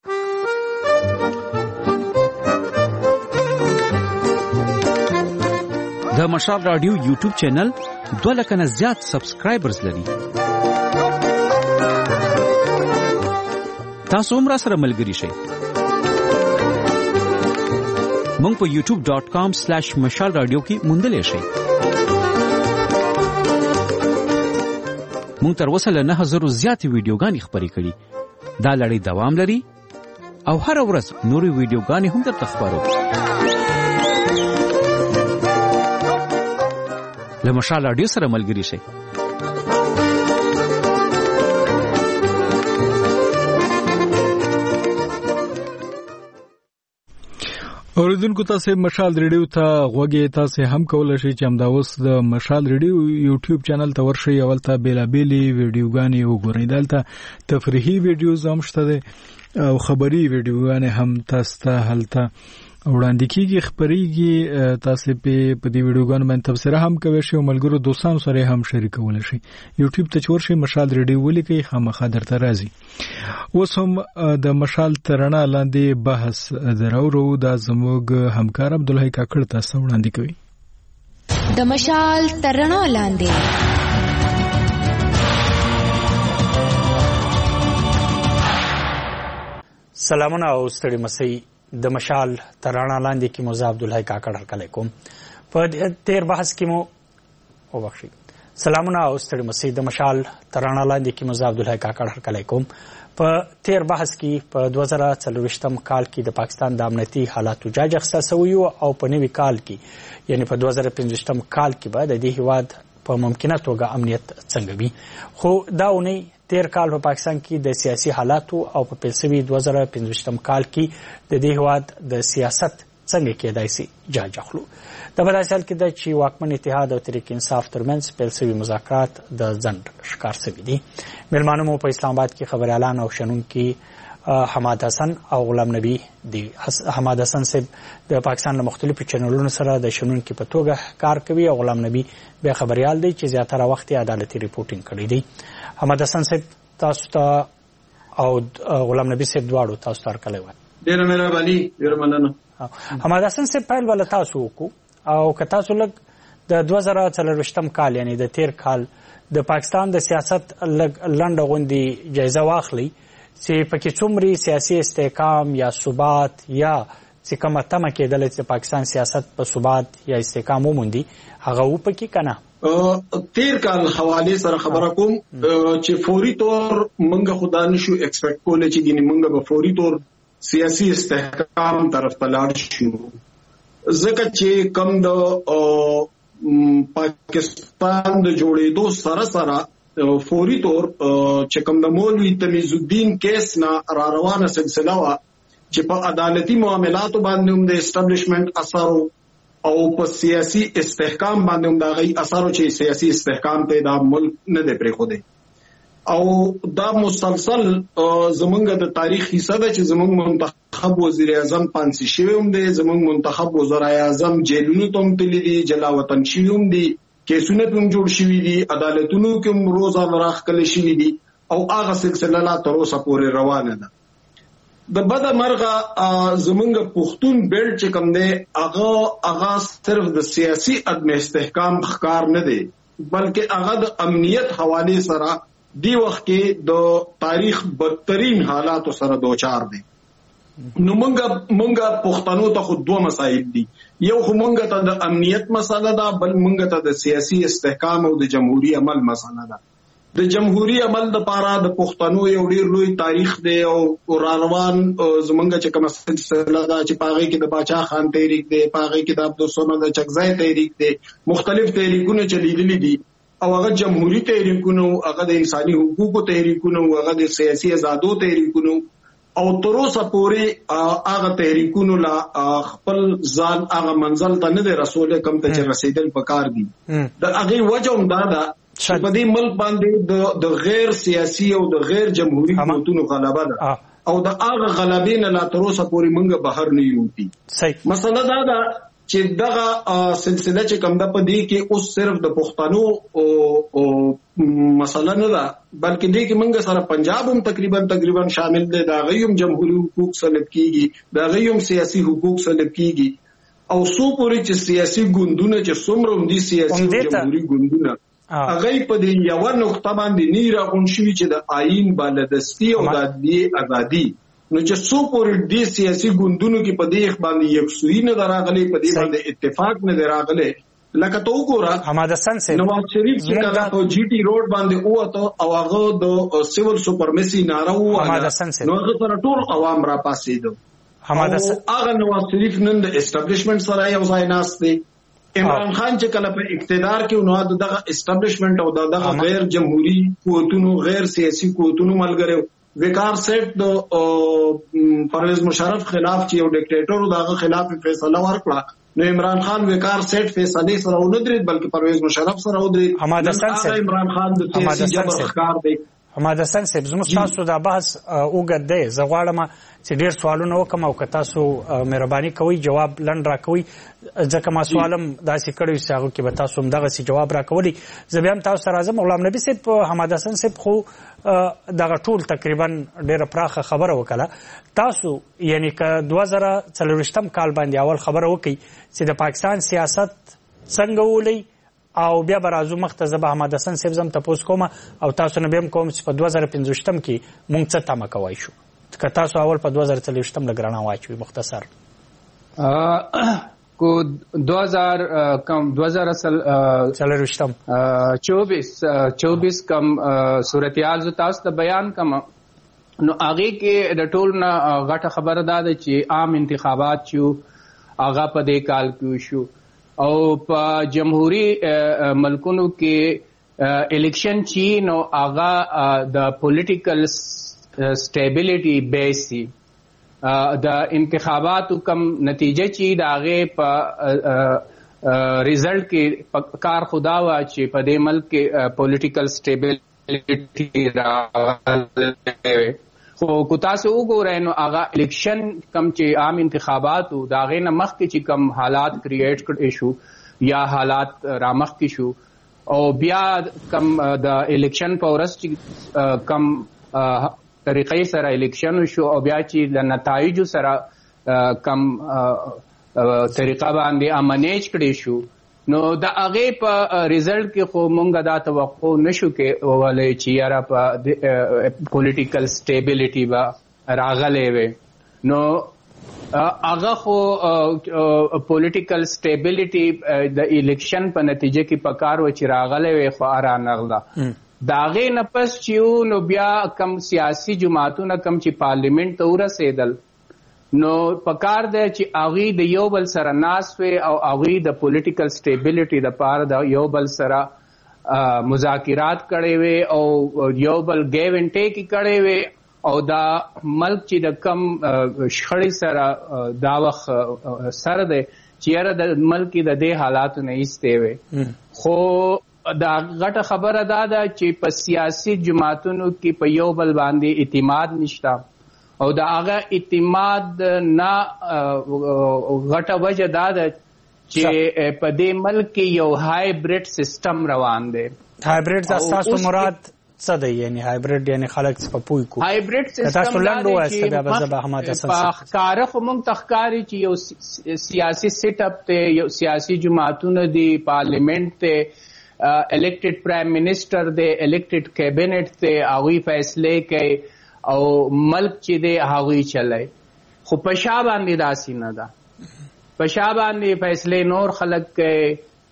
S9: د مشال رادیو یوټیوب چینل 2 لک نه زیات سبسکرایبرز لري تاسو هم را سره ملګری شئ مونږ په youtube.com/مشال رادیو کې موندلې شئ مونږ تر اوسه له 9000 زیاتې ویډیوګانې خپرې کړې دا لړۍ دوام لري او هر ورځ نورې ویډیوګانې هم درته خپرو له مشال رادیو سره ملګری شئ
S1: اوریدونکو تاسو مشال ریډیو ته غوږی تاسو هم کولای شئ چې همداوس د مشال ریډیو یوټیوب چینل ته ورشئ او ولته بیلابېلې ویډیوګانې وګورئ دلته تفریحي ویډیوز هم شته او خبري ویډیوګانې هم تاسو ته هلته وړاندې کیږي خبريږي تاسو په دې ویډیوګانو باندې تبصره هم کوي شي او ملګرو دوستانو سره هم شریکول شي یوټیوب ته چور شي مشال ریډیو ولیکي خامخا درته راځي اوس هم د مشال ترانه لاندې بحث درورو د زموږ همکار عبدالحی کاکړ تاسو وړاندې کوي
S8: د مشال ترانه لاندې
S5: سلامونه او ستړي مسئ د مشال ترانه لاندې کې موزه عبدالحی کاکړ هرکلی کوم په تیر بحث کې مو وبخښئ سلامونه او ستړي مسئ د مشال ترانه لاندې کې موزه عبدالحی کاکړ هرکلی کوم په تیر بحث کې په 2024 کال کې د پاکستان د امنیتي حالاتو جاج اخیستل شوی او په نوي کال کې یعنی په 2025 کال کې به د دې هیواد په ممکنه توګه امنیت څنګه وي خو دا اونۍ تیر کال په پاکستان کې د سیاسي حالاتو او په پیلسوي 2025 کال کې د دې هیواد د سیاست څنګه کېدای شي جاج اخلو د بداسل کې د چې واکمن اتحاد او تحریک انصاف ترمنځ پیلسوي مذاکرات د ځنډ ښکار شوي دي مېلمانه مو په اسلام آباد کې خبريالان او شنونکي حماد حسن او غلام نبی دی حماد حسن صاحب د پاکستان له مختلفو چینلونو سره د شنونکي په توګه کار کوي او غلام نبی بیا خبريال دی چې زیاتره وخت عدالتي ریپورټینګ کړی دی حماد حسن صاحب تاسو ته او غلام نبی صاحب دواړو تاسو ته هرکلی وایم
S6: ډېره مهرباني ډېره مننه
S5: حماد حسن صاحب پیل ولا تاسو وکړو او که تاسو لږ د 2024 کال یعنی د تیر کال د پاکستان د سیاست لنډه غوندې جایزه واخلي چې پکې څومره سیاسي استحکام یا ثبات یا چې کومه تمه کېدله چې پاکستان سیاست په ثبات یا استحکام وموندي هغه وپکې کنه
S6: تیر کال حواله سره خبره کوم چې فوري طور منګه خدا نشو ایکسپیکټ کوله چې ګینه منګه به فوري طور سیاسي استحکام طرف ته لاړ شو ځکه چې کم د پاکستان د جوړېدو سره فوري طور چې کوم د مولوی تمیز الدین کیس نه را روانه سلسله وا چې په عدالتي معاملاتو باندې هم د اسټابلیشمنت اثر او په سیاسي استحکام باندې هم دا غي اثر چې سیاسي استحکام ته د ملک نه دی پرې خو دی او دا مسلسل زمونږ د تاریخ حصہ ده چې زمونږ منتخب وزیر اعظم پانسی شوی هم دی زمونږ منتخب وزیر اعظم جیلونو ته تللی دي جلا وطن شوی هم دي کیسونه هم جوړ شوی دي عدالتونو کې هم روزه راخکل شوی دي او هغه سلسله لا تر اوسه پورې روانه ده د بد مرغه زمونږ پښتون بیلټ چې کوم دی هغه صرف د سیاسي عدم استحکام ښکار نه دی بلکې هغه د امنیت حواله سره دی وخت کې د تاریخ بدترین حالاتو سره دوچار دي نو مونږه پښتنو ته خو دوه مسایل دي یو خو مونږ ته د امنیت مسله ده بل مونږ ته د سیاسي استحکام او د جمهوریت عمل مسله ده د جمهوریت عمل د پاره د پښتنو یو ډیر لوی تاریخ دی او روان زمونږ چې کوم سلسله ده چې پاغي کې د باچا خان تحریک دی پاغي کې د عبدالصمد چکزای تحریک دی مختلف تحریکونه چلیدلي دي او هغه جمهوریت تحریکونه هغه د انساني حقوقو تحریکونه هغه د سیاسي آزادو تحریکونه او تر اوسه پورې هغه تحریکونه لا خپل ځان هغه منزل ته نه رسول کم ته رسیدل پکار دي د هغه وجه هم دا ده چې په دې ملک باندې د غیر سیاسي او د غیر جمهوریت قوتونو غلبه ده او د هغه غلبې نه لا تر اوسه پورې موږ بهر نه یو صحیح مسله دا ده چې دغه سلسله چې کوم د پدې کې اوس صرف د پښتنو او مسله نه ده بلکې دې کې موږ سره پنجاب هم تقریبا شامل دي دا غيوم جمهوریت حقوق سلب کیږي دا غيوم سیاسي حقوق سلب کیږي او سو پورې چې سیاسي ګوندونه چې څومره هم دي سیاسي جمهوریت ګوندونه هغه په دې یو نقطه باندې نیره اون شوی چې د آئین بالادستی او د عدالت ازادي نو چې څو پورې دې سیاسي ګوندونو کې په دې باندې یکسوی نه دراغلي په دې باندې اتفاق نه دراغلي لکه تو ګوره
S5: حماد حسن صاحب
S6: نواز شریف چې کله په جی ټي روډ باندې اوته او هغه د سیول سپرمیسی ناره و
S5: حماد حسن صاحب
S6: نو هغه سره ټول عوام را پاسېدو حماد حسن هغه نواز شریف نن د اسټابلیشمنت سره یو ځای ناست دی عمران خان چې کله په اقتدار کې نو دغه اسټابلیشمنت او دغه غیر جمهوریت قوتونو غیر سیاسي قوتونو ملګری وقار سیټ د پرویز مشرف خلاف چې یو ډیکټیټر دغه خلاف فیصله ورکړه نو عمران خان وقار سیټ فیصله سره ونه درید بلکې پرویز مشرف سره ودرید
S5: حماد حسن صاحب
S6: عمران خان د سیاسي جبر ښکار دی
S5: حماد حسن صاحب زموږ تاسو دا بحث اوږد دی، زه غواړم چې ډېر سوالونه وکړم او که تاسو مهرباني کوئ جواب لنډ راکوئ، ځکه ما سوال هم داسې کړی چې هغو کې به تاسو هم دغسې جواب راکولی. زه بیا هم تاسو ته راځم. غلام نبي صاحب، حماد حسن صاحب خو دغه ټول تقریبا ډېره پراخه خبره وکړه. تاسو یعنې که 2024 کال باندې اول خبره وکړئ چې د پاکستان سیاست څنګه ولئ او بیا به راځو مخته. زه به حماد حسن صاحب زم تپوس کوم او تاسو نه به هم کوم چې په 2015 کې مونږ څه تمه کوی شو، که تاسو اول په 2024 لږ رڼا واچوئ مختصر.
S4: کو 2024 کم صورتحال زه تاسو ته بیان کم، نو هغې کې د ټول نه غټه خبره دا ده چې عام انتخابات شو، هغه په دې کال کې شو او په جمهوري ملکونو کې الیکشن چی نو هغه د پولیټیکل سټیبلیټي بیس دی. د انتخاباتو کم نتیجه چی د هغې په ریزلټ کې کار خدا وه چې په دې ملک کې پولیټیکل سټیبلیټي راغلی. خو که تاسو وګورئ نو هغه الیکشن کم چې عام انتخاباتو د هغې نه مخکې چې کم حالات کریټ کړی شو یا حالات رامخکې شو او بیا کم د الیکشن په ورځ چې کم طریقې سره الیکشن شو او بیا چې د نتایجو سره کم طریقه باندې امنیج کړی شو، نو د هغې په ریزلټ کې خو مونږ دا توقع نشو کولی چې یاره په پولیټیکل سټیبلیټي به راغلی وی. نو هغه خو پولیټیکل سټیبلیټي د الیکشن په نتیجه کې په کار و چې راغلی وی خو رانغله. د هغې نه پس چې و نو بیا کم سیاسي جماعتونه کم چې پارلیمنټ ته ورسېدل نو پکار دی چې هغوی د یو بل سره ناست وي او هغوی د پولیټیکل سټیبلیټي دپاره د یو بل سره مذاکرات کړی وي او یو بل ګیو اینډ ټیک یې کړی وي او دا ملک چې د کم شخړې سره دا وخت سره دی چې یاره د ملک د دې حالاتو نه ایستې وي. خو دا غټه خبره دا ده چې په سیاسي جماعتونو کې په یو بل باندې اعتماد نشته او د هغه اعتماد نه غټه وجه دا ده چې په دې ملک کې یو هایبریډ سیستم روان دی.
S5: هایبریډ تاسو مراد څه دی؟ یعنی هایبریډ یعنی خلک څه پوي کو
S4: هایبریډ سیستم دا دی چې په ښکاره خو موږ ته ښکاري چې یو سیاسي سیټ اپ دی، یو سیاسي جماعتونه دي، پارلیمنټ دی، الیکټډ پرایم منسٹر دی، الیکټډ کیبنټ دی، هغوی فیصلې کوي او ملک چې دی هغوی چلای. خو په شا باندې داسې نه ده، په شا باندې فیصلې نور خلک کوي،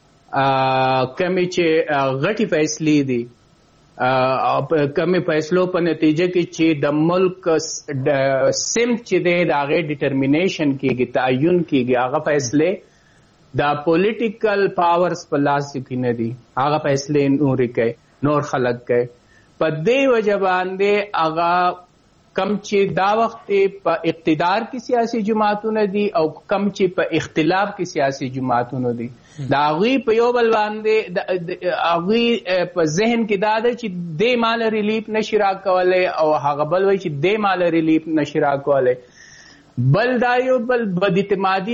S4: کمې چې غټې فیصلې دي، کمې فیصلو په نتیجه کې چې د ملک سمت چې دی د هغې ډیټرمینیشن کېږي، تعین کېږي، هغه فیصلې دا پولیټیکل پاورز په لاس کې نه دي، هغه فیصلې نورې کوي، نور خلک کوي. په دې وجه باندې هغه کم چې دا وخت په اقتدار کې سیاسي جماعتونه دي او کم چې په اختلاف کې سیاسي جماعتونه دي، د هغوی په یو بل باندې هغوی په ذهن کې دا ده چې دې مال ریلیف نشي راکولی او هغه بل وایي چې دې مال ریلیف نشي راکولی. بل دا یو بل بد اعتمادي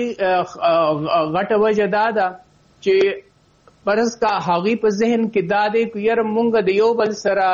S4: غټه وجه دا ده چې فرض کا هغوی په ذهن کې دا دی که یاره مونږ د یو بل سره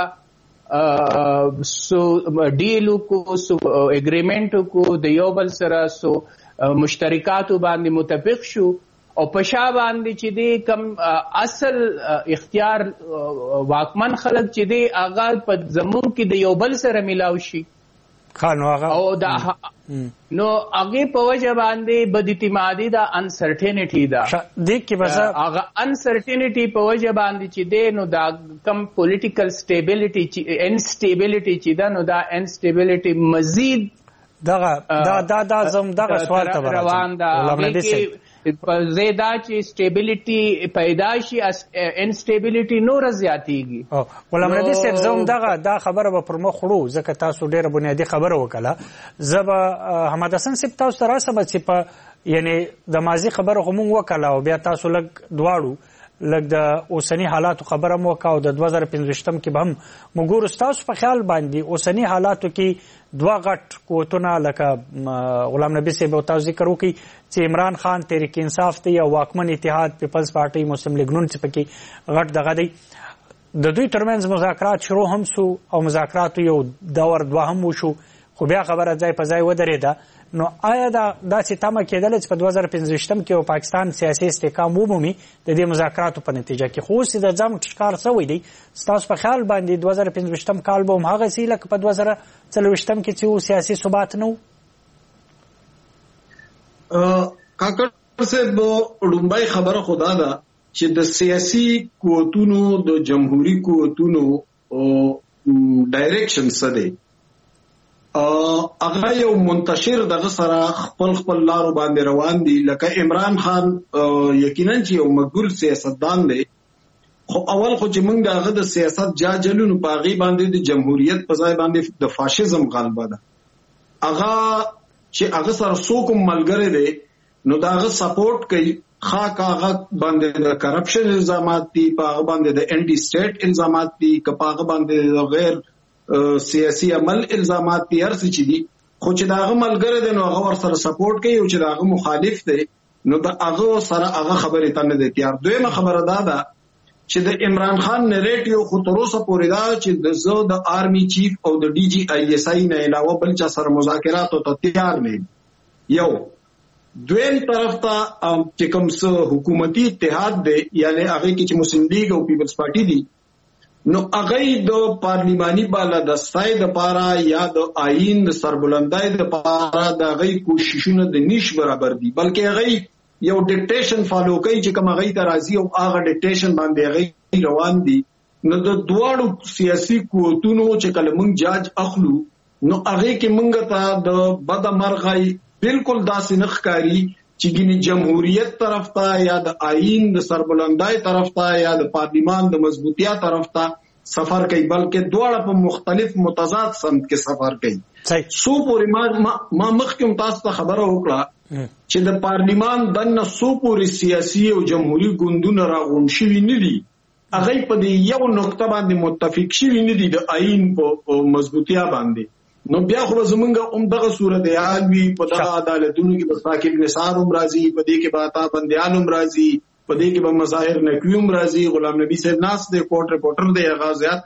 S4: سو ډیل وکړو، سو اګریمنټ وکړو، د یو بل سره سو مشترکاتو باندې متفق شو او په شا باندې چې دی کم اصل اختیار واکمن خلک چې دی هغه په زمون کې د یو بل سره میلاو شي او دا نو هغه په وجه باندې بد اعتمادي دا انسرټینټی دا هغه انسرټینټی په وجه باندې چې دی نو دا کم پولیټیکل سټیبلیټي چې انسټیبلیټي چې دا نو دا انسټیبلیټي مزید
S5: دغه سوال ته
S4: روان ده په زیاده چې سټیبلیټي پیدا شي انسټیبلیټي نور زیاتیږي.
S5: غلام نبی صاحب زوم دا خبره به پر مخ وړو ځکه تاسو ډیره بنیادی خبره وکړه. زه به حماد حسن صاحب تاسو ته راسم چې په یعنی د ماضي خبره خو مونږ وکړه او بیا تاسو لږ دواړو لږ د اوسنی حالاتو خبره مو وکړه او د 2015 کې به هم موږ ګورو. ستاسو په خیال باندې اوسنی حالاتو کې دوه غټ قوتونه لکه غلام نبي صاحب او تاسو ذکر وکړي چې عمران خان تحریک انصاف دی او واکمن اتحاد پیپلز پارټي مسلم لیگ نون چې پکې غټ دغه دی، د دوی ترمنځ مذاکرات شروع هم سو او مذاکراتو یو دور دوهم وشو، خو بیا خبره ځای په ځای ودرېده. نو آیا داسې تمه کېدله چې په 2015 کې پاکستان سیاسي استحکام ومومي د دې مذاکراتو په نتیجه کې؟ خو اوس د ځم ښکار شوی دی. ستاسو په خیال باندې 2015 کال به هماغسې لکه په 2024 کې چې سیاسي ثبات نه و؟
S6: کاکړ صاحب لومړی خبره خو دا ده چې د سیاسي قوتونو د جمهوري قوتونو ډایرکشن څه دی، هغه یو منتشر دغه سره خپل لارو باندې روان دي. لکه عمران خان یقینا چې یو مقبول سیاستدان دی، خو اول خو چې موږ دغه د سیاست جاجلونو په هغې باندې د جمهوریت په ځای باندې د فاشیزم غلبه ده. هغه چې هغه سره څوک ملګری دی نو د هغه سپورټ کوي، خاک هغه باندې د کرپشن الزامات دي، په هغه باندې د انټي سټیټ الزامات دي، که په هغه باندې د غیر سیاسي عمل الزامات دي، هر څه چې دي. خو چې د هغه ملګری دی نو هغه ورسره سپورټ کوي، او چې د هغه مخالف دی نو د هغه سره هغه خبرې ته نه دی تیار. دویمه خبره دا ده چې د عمران خان نریټیو خو تر اوسه پورې دا چې زه د آرمي چیف او د ډي جي آی ایس آی نه علاوه بل چا سره مذاکراتو ته تیار نه یو. دویم طرف ته چې کوم څه حکومتي اتحاد دی، یعنی هغه کې چې مسلم لیگ او پیپلز پارټي دي، نو هغه د پارلیماني بالادستای د پاره یا د آئین د سربلندۍ د پاره د هغه کوششونه د نش برابر دي، بلکې هغه یو ډیکټیشن فالو کوي چې کوم هغه ته راځي او هغه ډیکټیشن باندې هغه روان دي. نو د دواړو سیاسي قوتونو چې کله موږ جاج اخلو نو هغه کې موږ ته د بد مرغۍ بالکل داسې نه ښکاري چې ګینه جمهوریت طرف ته یا د آئین د سربلندۍ طرف ته یا د پارلیمان د مضبوطیا طرف ته سفر کوي، بلکې دواړه په مختلف متضاد سمت کې سفر کوي. سو پورې ما مخکې تاسو ته خبره وکړه چې د پارلیمان دنه سو پورې سیاسي او جمهوریت ګوندونه راغون شوي نه دي، هغه په دې یو نقطه باندې متفق شوي نه دي د آئین په مضبوطیا باندې. نو بیا خو زمونږ دغه صورت حال وي، په دغه عدالتونو کې به ثاقب نثار هم راځي، په دې کې به عطا بندیان هم راځي، په دې کې به مظاهر نقوي هم راځي. غلام نبي صاحب ناس دی، کوټ رپورټر دی، هغه زیات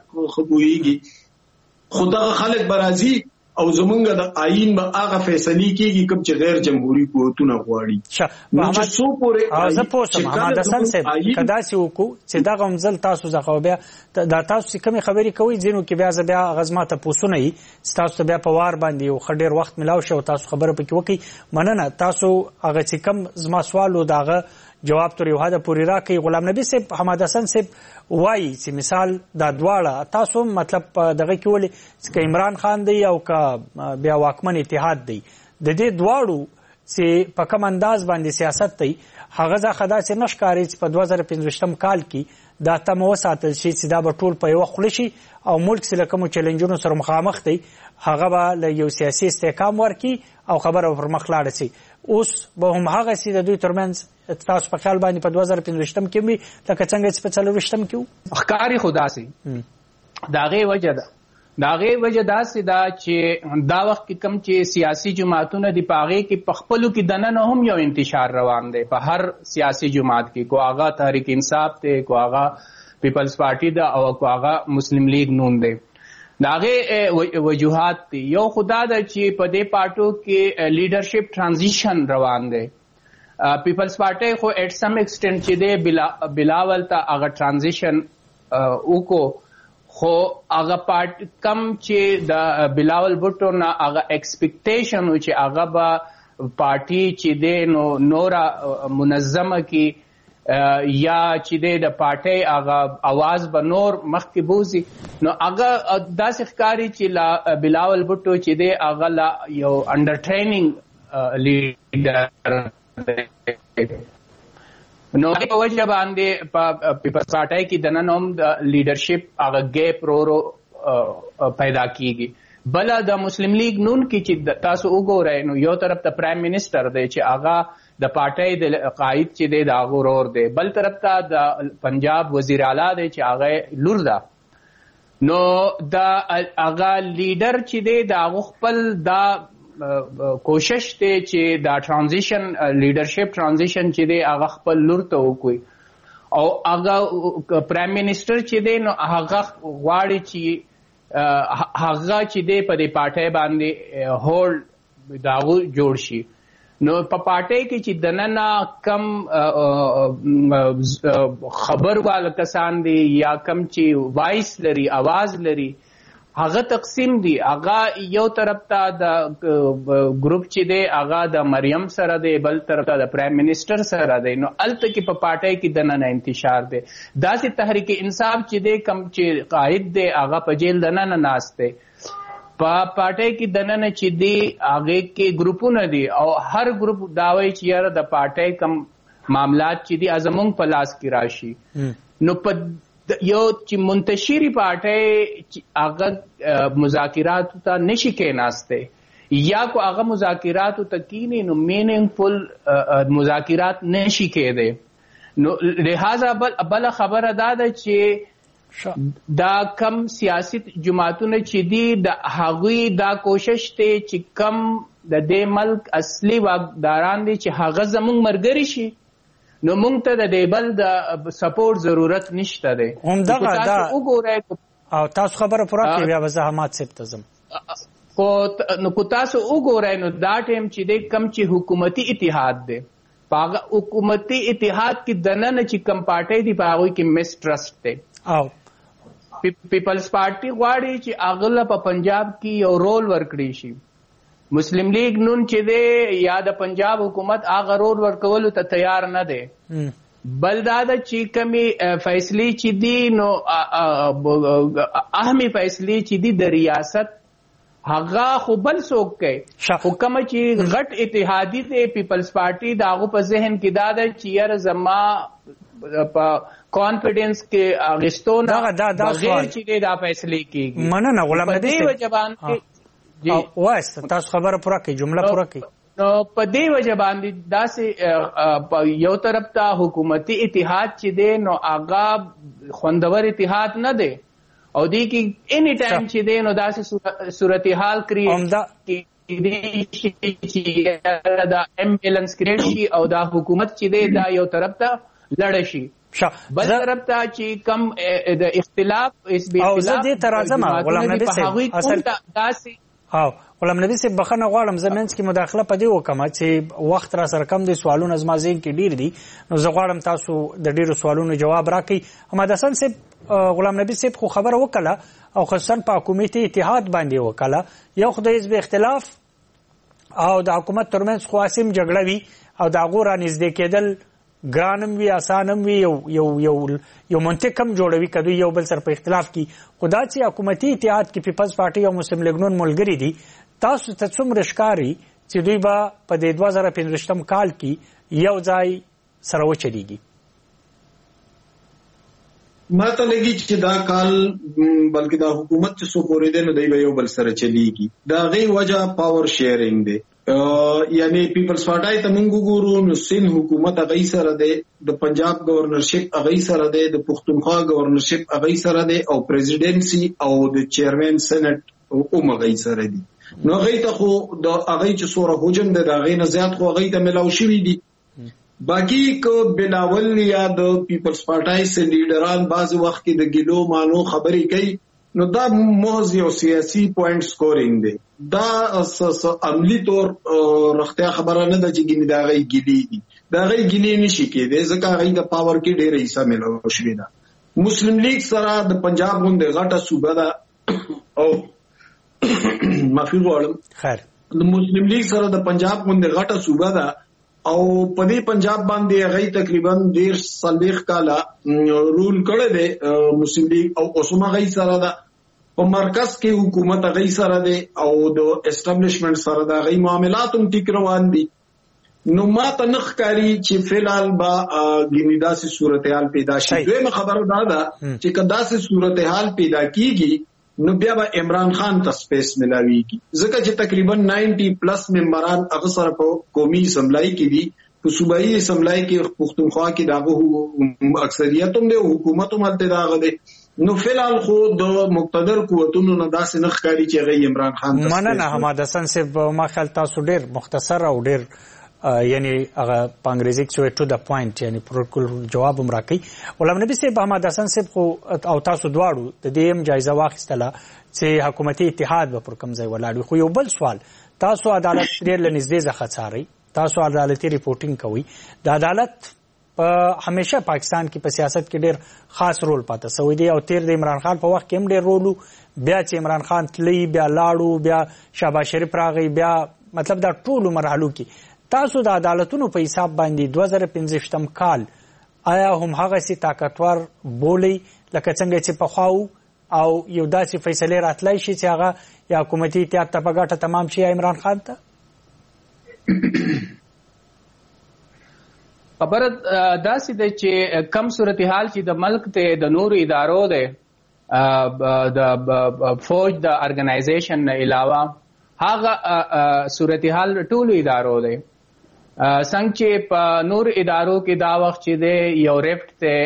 S6: خبويږي. خو دغه خلک به راځي او زمونږ د آئین به هغه فیصلې کېږي کوم چې غیر جمهوري قوتونه غواړي. نو چې څو پورې
S5: زه پوه شم محمد حسن صاحب که داسې وکړو چې دغه مزل تاسو څخه بیا دا تاسو چې کومې خبرې کوئ ځینو کې بیا زه بیا هغه زما تپوسونه یي ستاسو ته بیا په وار باندې یو ښه ډېر وخت میلاو شي او تاسو خبره پکې وکړئ. مننه. تاسو هغه چې کوم زما سوال و د هغه جواب تر یو حده پورې راکړئ. غلام نبي صاحب حماد حسن صاحب وایي چې مثال دا دواړه تاسو مطلب دغه کې ولې چې عمران خان دی او که بیا واکمن اتحاد دی، د دې دواړو چې په کوم انداز باندې سیاست دی هغه ځکه داسې نه ښکاري چې په 2015 کال کې دا تمه وساتل شي چې دا به ټول په یوه خوله شي او ملک چې له کومو چیلنجونو سره مخامخ دی هغه به له یو سیاسي استحکام ورکړي او خبره به پر مخ لاړه شي. اوس به هماغسې د دوی ترمنځ تاسو په خیال باندې په 2015 کې وي لکه څنګه چې په 2024 کې وو؟
S4: ښکاري خو داسې د هغې وجه ده د هغې وجه داسې ده چې دا وخت کې کوم چې سیاسي جماعتونه دي په هغې کې په خپلو کې دننه هم یو انتشار روان دی په هر سیاسي جماعت کې، کو هغه تحریک انصاف دی، کو هغه پیپلز پارټي ده او کو هغه مسلم لیگ نون دی. د هغې وجوهات دي. یو خدا ده چې په دې پارټو کې لیډرشپ ټرانزیشن روان دی. پیپلز پارټي خو ایٹ سم ایکسټینټ چې دی بلاول ته هغه ټرانزیشن وکړو، خو هغه کم چې د بلاول بوټو نه هغه ایکسپیکټیشن و چې هغه به پارټي چې دی نو نوره منظمه کې یا چې د پارټۍ هغه اواز به نور مخکې بوزي، نو هغه داسې ښکاري چې بلاول بوټو چې دی هغه لا یو انډر ټریننګ لیډر نو په وجه باندې په پیپلز پارټۍ کې دننه هم د لیډرشپ هغه ګیپ رو پیدا کیږي. بل د مسلم لیگ نون کې چې تاسو وګورئ نو یو طرف ته پرایم منسٹر دی چې هغه د پارټۍ د قائد چې دی د هغه ورور دی، بل طرف ته د پنجاب وزیر اعلی دی چې هغه لور ده. نو د هغه لیډر چې دی د هغه خپل دا کوشش دی چې دا ټرانزیشن لیډرشپ ټرانزیشن چې دی هغه خپل لور ته وکوي، او هغه پرایم منسٹر چې دی نو هغه غواړي چې هغه چې دی په دې پارټۍ باندې هولډ داغو جوړ شي. نو په پارټۍ کې چې دننه کم خبر والا کسان دي یا کم چې وایس لري آواز لري هغه تقسیم دي. هغه یو طرف ته د ګروپ چې دی هغه د مریم سره دی، بل طرف ته د پرایم منسٹر سره دی. نو الته کې په پارټۍ کې دننه انتشار دی. داسې تحریک انصاف چې دی کم چې قائد دی هغه په جیل دننه ناست دی. په پارټۍ کې دننه چې دی هغه کې ګروپونه دي او هر ګروپ داوي چې یاره د پارټۍ کم معاملات چې دي ازمون په لاس کې راشي. نو په یو چې منتشری پارټۍ هغه مذاکرات ته نشي کېناسته یا کو هغه مذاکرات ته کینی نو میننګفل مذاکرات نشي کېده. نو لہذا بل خبره ده چې دا کم سیاسی جماعتونه چې دي د هغوی دا کوشش ته چې کم د دې ملک اصلي واکداران دي چې هغه زموږ مرګري شي، نو موږ ته د دې بل د سپورټ ضرورت نشته دی.
S5: همدغه دا او تاسو خبره پوره کړئ بیا وضاحت سپ تزم
S4: کو تاسو وګورئ نو دا ټیم چې دی کم چې حکومتي اتحاد دی پاغه حکومتي اتحاد کې دننه چې کم پارټۍ دی په هغوی کې مسټرسټ دی. او پیپلز پارټي غواړي چې اغله په پنجاب کې یو رول ورکړي شي. مسلم لیگ نون چې دی یا د پنجاب حکومت هغه رول ورکولو ته تیار نه دی. بل دا چې کمی فیصلې چې دي نو اهمي فیصلې چې دي د ریاست هغه خو بل څوک کوي. حکومت چې غټ اتحادی دی پیپلز پارټي د هغه په ذهن کې دا ده چې یاره زما په کانفیډنس کې اغستون بغیر چې دا فیصلې کیږي.
S5: مننه غلام نبی
S4: وجبان
S5: وایست تاسو خبره پوره کړئ جمله پوره کړئ.
S4: نو په دې وجه باندې داسې یو طرف ته حکومتي اتحاد چې دی نو هغه خوندور اتحاد نه دی او دی کې اني ټایم چې دی نو داسې صورتحال کریټ چې دا امبیلنس کریټ شي او دا حکومت چې دی دا یو طرف ته لړ شي، بل طرف ته چې کم د اختلاف
S5: او زه دې ته راځم غلام نبی صاحب
S4: داسې
S5: غلام نبی صاحب بخښنه غواړم زه منځ کې مداخله په دې وکړم چې وخت را سره کم دی سوالونه زما ذهن کې ډېر دي نو زه غواړم تاسو د ډېرو سوالونو جواب راکړئ. حماد حسن صاحب غلام نبی صاحب خو خبره وکړه او خصوصا په حکومتي اتحاد باندې وکړه یو خو د حزب اختلاف او د حکومت ترمنځ خو اسیم جګړه وي او د هغو رانږدې کېدل ګرانم وي اسانم وي یو منطق هم جوړوي که دوی یو بل سره په اختلاف کې. خو دا چې حکومتي اتحاد کې پیپلز پارټي او مسلم لیګ نون ملګري دي تاسو ته څومره ښکاري چې دوی به په دې 2015 کال کې یو ځای سره وچلیږي؟
S6: ما ته لګي چې دا کال بلکې دا حکومت چې سو پورې دی نو دوی به یو بل سره چلیږي. دا غي وجه پاور شیرینګ دی. یعنی پیپلز پارټای ته مونږ ګورو نو سین حکومت هغه سره دی، د پنجاب گورنرشپ هغه سره دی، د پښتونخوا گورنرشپ هغه سره دی او پریزیډنسي او د چیرمن سېنات هم هغه سره دی. نو هغه ته خو د هغه چې سوره حجم د هغه نه زیات خو هغه ته ملاو شوی دی. باقی که بلاول یا د پیپلز پارټای سه لیډران بعض وخت کې د ګلو مانو خبرې کوي نو دا موز یو سیاسي پوینټ سکورینګ دی. دا عملی طور رښتیا خبره نه ده چې ګینې دا غي ګلی دي، دا غي ګلی نشي کېدی ځکه غي د پاور کې ډېر حصہ ملو شوی ده. مسلم لیگ سره د پنجاب غونډه غټه صوبه ده او معافي غواړم
S5: خیر
S6: د مسلم لیگ سره د پنجاب غونډه غټه صوبه ده او په دې پنجاب باندې غي تقریبا 1.5 کاله رول کړی دی مسلم لیگ او اوسمه غي سره ده په مرکز کې حکومت غي سره دی او د اسټابلیشمنت سره د غي معاملات هم ټیک روان دي. نو ما ته نخکاری چې فلحال با ګینیدا سي صورتحال پیدا شي. دویمه خبره دا ده چې کدا سي صورتحال پیدا کیږي نو بیا به عمران خان ته سپیس ملاویږي ځکه چې تقریبا 90+ ممبران هغه سره په قومي اسمبلی کې دي په صوبایي اسمبلی کې پښتونخوا کې داغه اکثریت هم دی او حکومت هم دلته داغه دی نو فلحال خو د مقتدر قوتونو نه داسې نه ښکاري چې هغه عمران خان ته
S5: مننه حماد حسن صاحب ما خیال تاسو ډېر مختصر او ډېر یعنی هغه په انګریزي کې ټو د پوینټ یعنی پروتوکول جواب هم راکړي غلام نبی صاحب حماد حسن صاحب خو او تاسو دواړو د دې هم جایزه واخیستله چې حکومتي اتحاد به پر کوم ځای ولاړ وي خو یو بل سوال تاسو عدالت ډېر له نږدې څخه څارئ تاسو عدالتي ریپورټینګ کوئ د عدالت همیشه پاکستان کې په سیاست کې ډېر خاص رول پاتې شوی دی او تیر د عمران خان په وخت کې هم ډېر رول بیا چې عمران خان تلی بیا لاړو بیا شهباز شریف راغی بیا مطلب دا ټولو مرحلو کې تاسو د عدالتونو په حساب باندې 2015 کال آیا هم هغه سي طاقتور بولی لکه څنګه چې پخوا او یو داسې فیصله راتلای شي چې هغه یا حکومتي اتحاد ته په ګټه تمام شي عمران خان ته
S4: خبره داسې ده چې کم صورتحال چې د ملک ته د نورو ادارو ده د فوج د ارګنایزیشن نه علاوه هغه صورتحال ټولو ادارو ده څنګه چې په نور ادارو کې دا وخت چې ده یو ریفت ته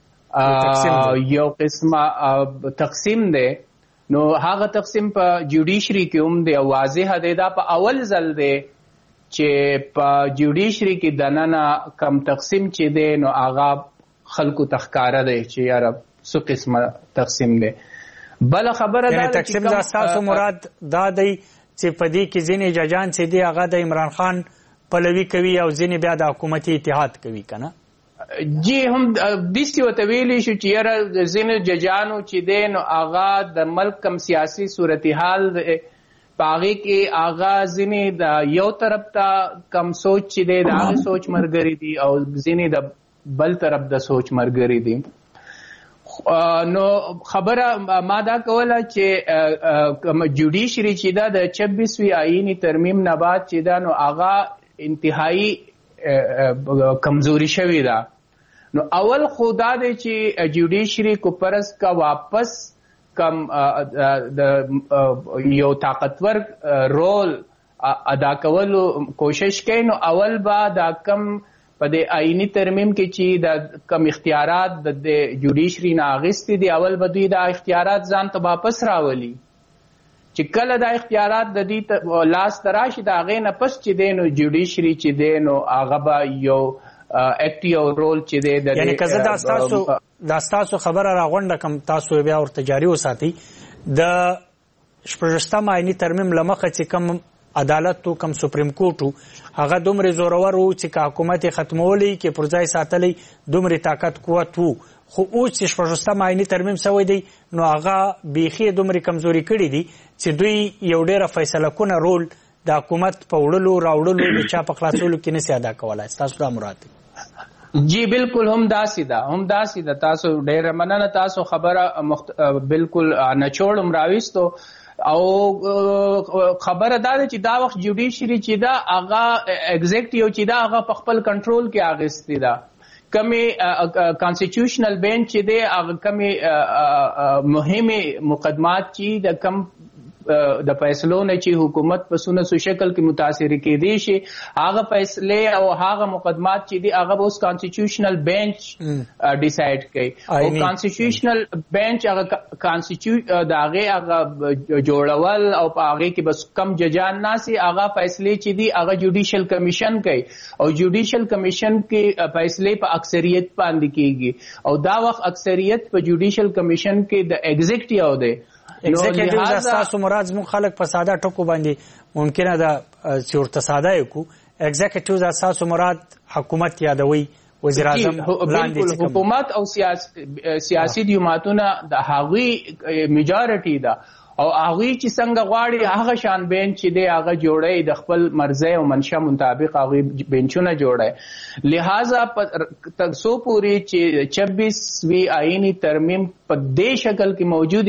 S4: یو قسمه تقسیم ده نو هغه تقسیم په جوډیشري کې هم دی واضح دی دا په اول ځل دی چې په جوډیشري کې دننه کم تقسیم چې دی نو هغه خلکو تخکاره دی چې یار څه قسمه تقسیم دی بل خبره ده
S5: تقسیم دا تاسو مراد دا دی چې په دې کې ځینې ججان چې دی هغه د عمران خان پلوي کوي او ځینې بیا د حکومتي اتحاد کوي کنه
S4: جی هم دیستی وته ویلی شو چې یاره ځینې ججانو چې دی نو هغه د ملک کم سیاسي صورتحال پاغي کې هغه ځینې د یو طرف ته کم سوچ چې دی د هغه سوچ مرګري دي او ځینې د بل طرف د سوچ مرګري دي نو خبره ما دا کوله چې جوډیشري چې دا د 26وی آئینی ترمیم نه بعد چې دا نو هغه انتهایی کمزوري شوی دا نو اول خدا دې چې جوډیشري کو پرس کا واپس کم د یو طاقتور رول ادا کولو کوشش کوي نو اول با دا کم په د آئینی ترمیم کې چې د کم اختیارات د جوډیشري نه اخیستي دي اول به دوی دا اختیارات ځان ته واپس راولي چې کله دا اختیارات د دې لاس تراشي دا غې نه پس چې دینو جوډیشري چې دینو هغه به یو اکټیو رول چې دی د
S5: یعنی کزه دا تاسو خبره راغونډه کم تاسو بیا ورته جاری وساتئ د شپږم آئینی ترمیم لمخه چې کم عدالت تو کم سپریم کورټ هغه دومره زورور وو چې حکومت ختمولې کې پرځای ساتلې دومره طاقت قوت وو خو اوس چې شپږم آئینی ترمیم سوی دی نو هغه بیخي دومره کمزوري کړی دي چې دوی یو ډېر فیصله کونه رول د حکومت په وړلو راوړلو د چا په خلاصولو کې نشي ادا کولای تاسو دا مراد
S4: جی بالکل هم داسې ده تاسو ډېر مننه تاسو خبره بالکل نچوړم راويستو او خبره دا ده چې دا وخت جوډیشري چې دا هغه ایگزیکټیو چې دا هغه په خپل کنټرول کې اغستې ده کمی کانسټیټیوشنل بینچ چې دی هغه کمی مهمه مقدمات چې د کم د فیصلو نه چې حکومت په سونسو شکل کې متاثر کېدی شي هغه فیصله او هغه مقدمات چې دی هغه اوس کانسټیټیوشنل بینچ ډیسایډ کوي او کانسټیټیوشنل بینچ هغه جوړول او په هغه کې بس کم ججان ناسي هغه فیصله چې دی هغه جوډیشل کمیشن کوي او جوډیشل کمیشن کې فیصله په اکثریت باندې کیږي او دا وخت اکثریت په جوډیشل کمیشن کې د ایگزیکټیو دی
S5: ایگزیکټیو تاسو مراد مون خلک په ساده ټکو باندې ممکنه دا چې ورته ساده یو ایگزیکټیو تاسو مراد حکومت یادوي وزیر اعظم
S4: حکومت او سیاسي جماعتونه د هغوی میجارټي ده او هغوی چې څنګه غواړي هغه شان بینچ چې دی هغه جوړي د خپل مرزه او منشا مطابق هغوی بینچونه جوړي لہذا تاسو پوری چې 26وی آئینی ترمیم په دې شکل کې موجودي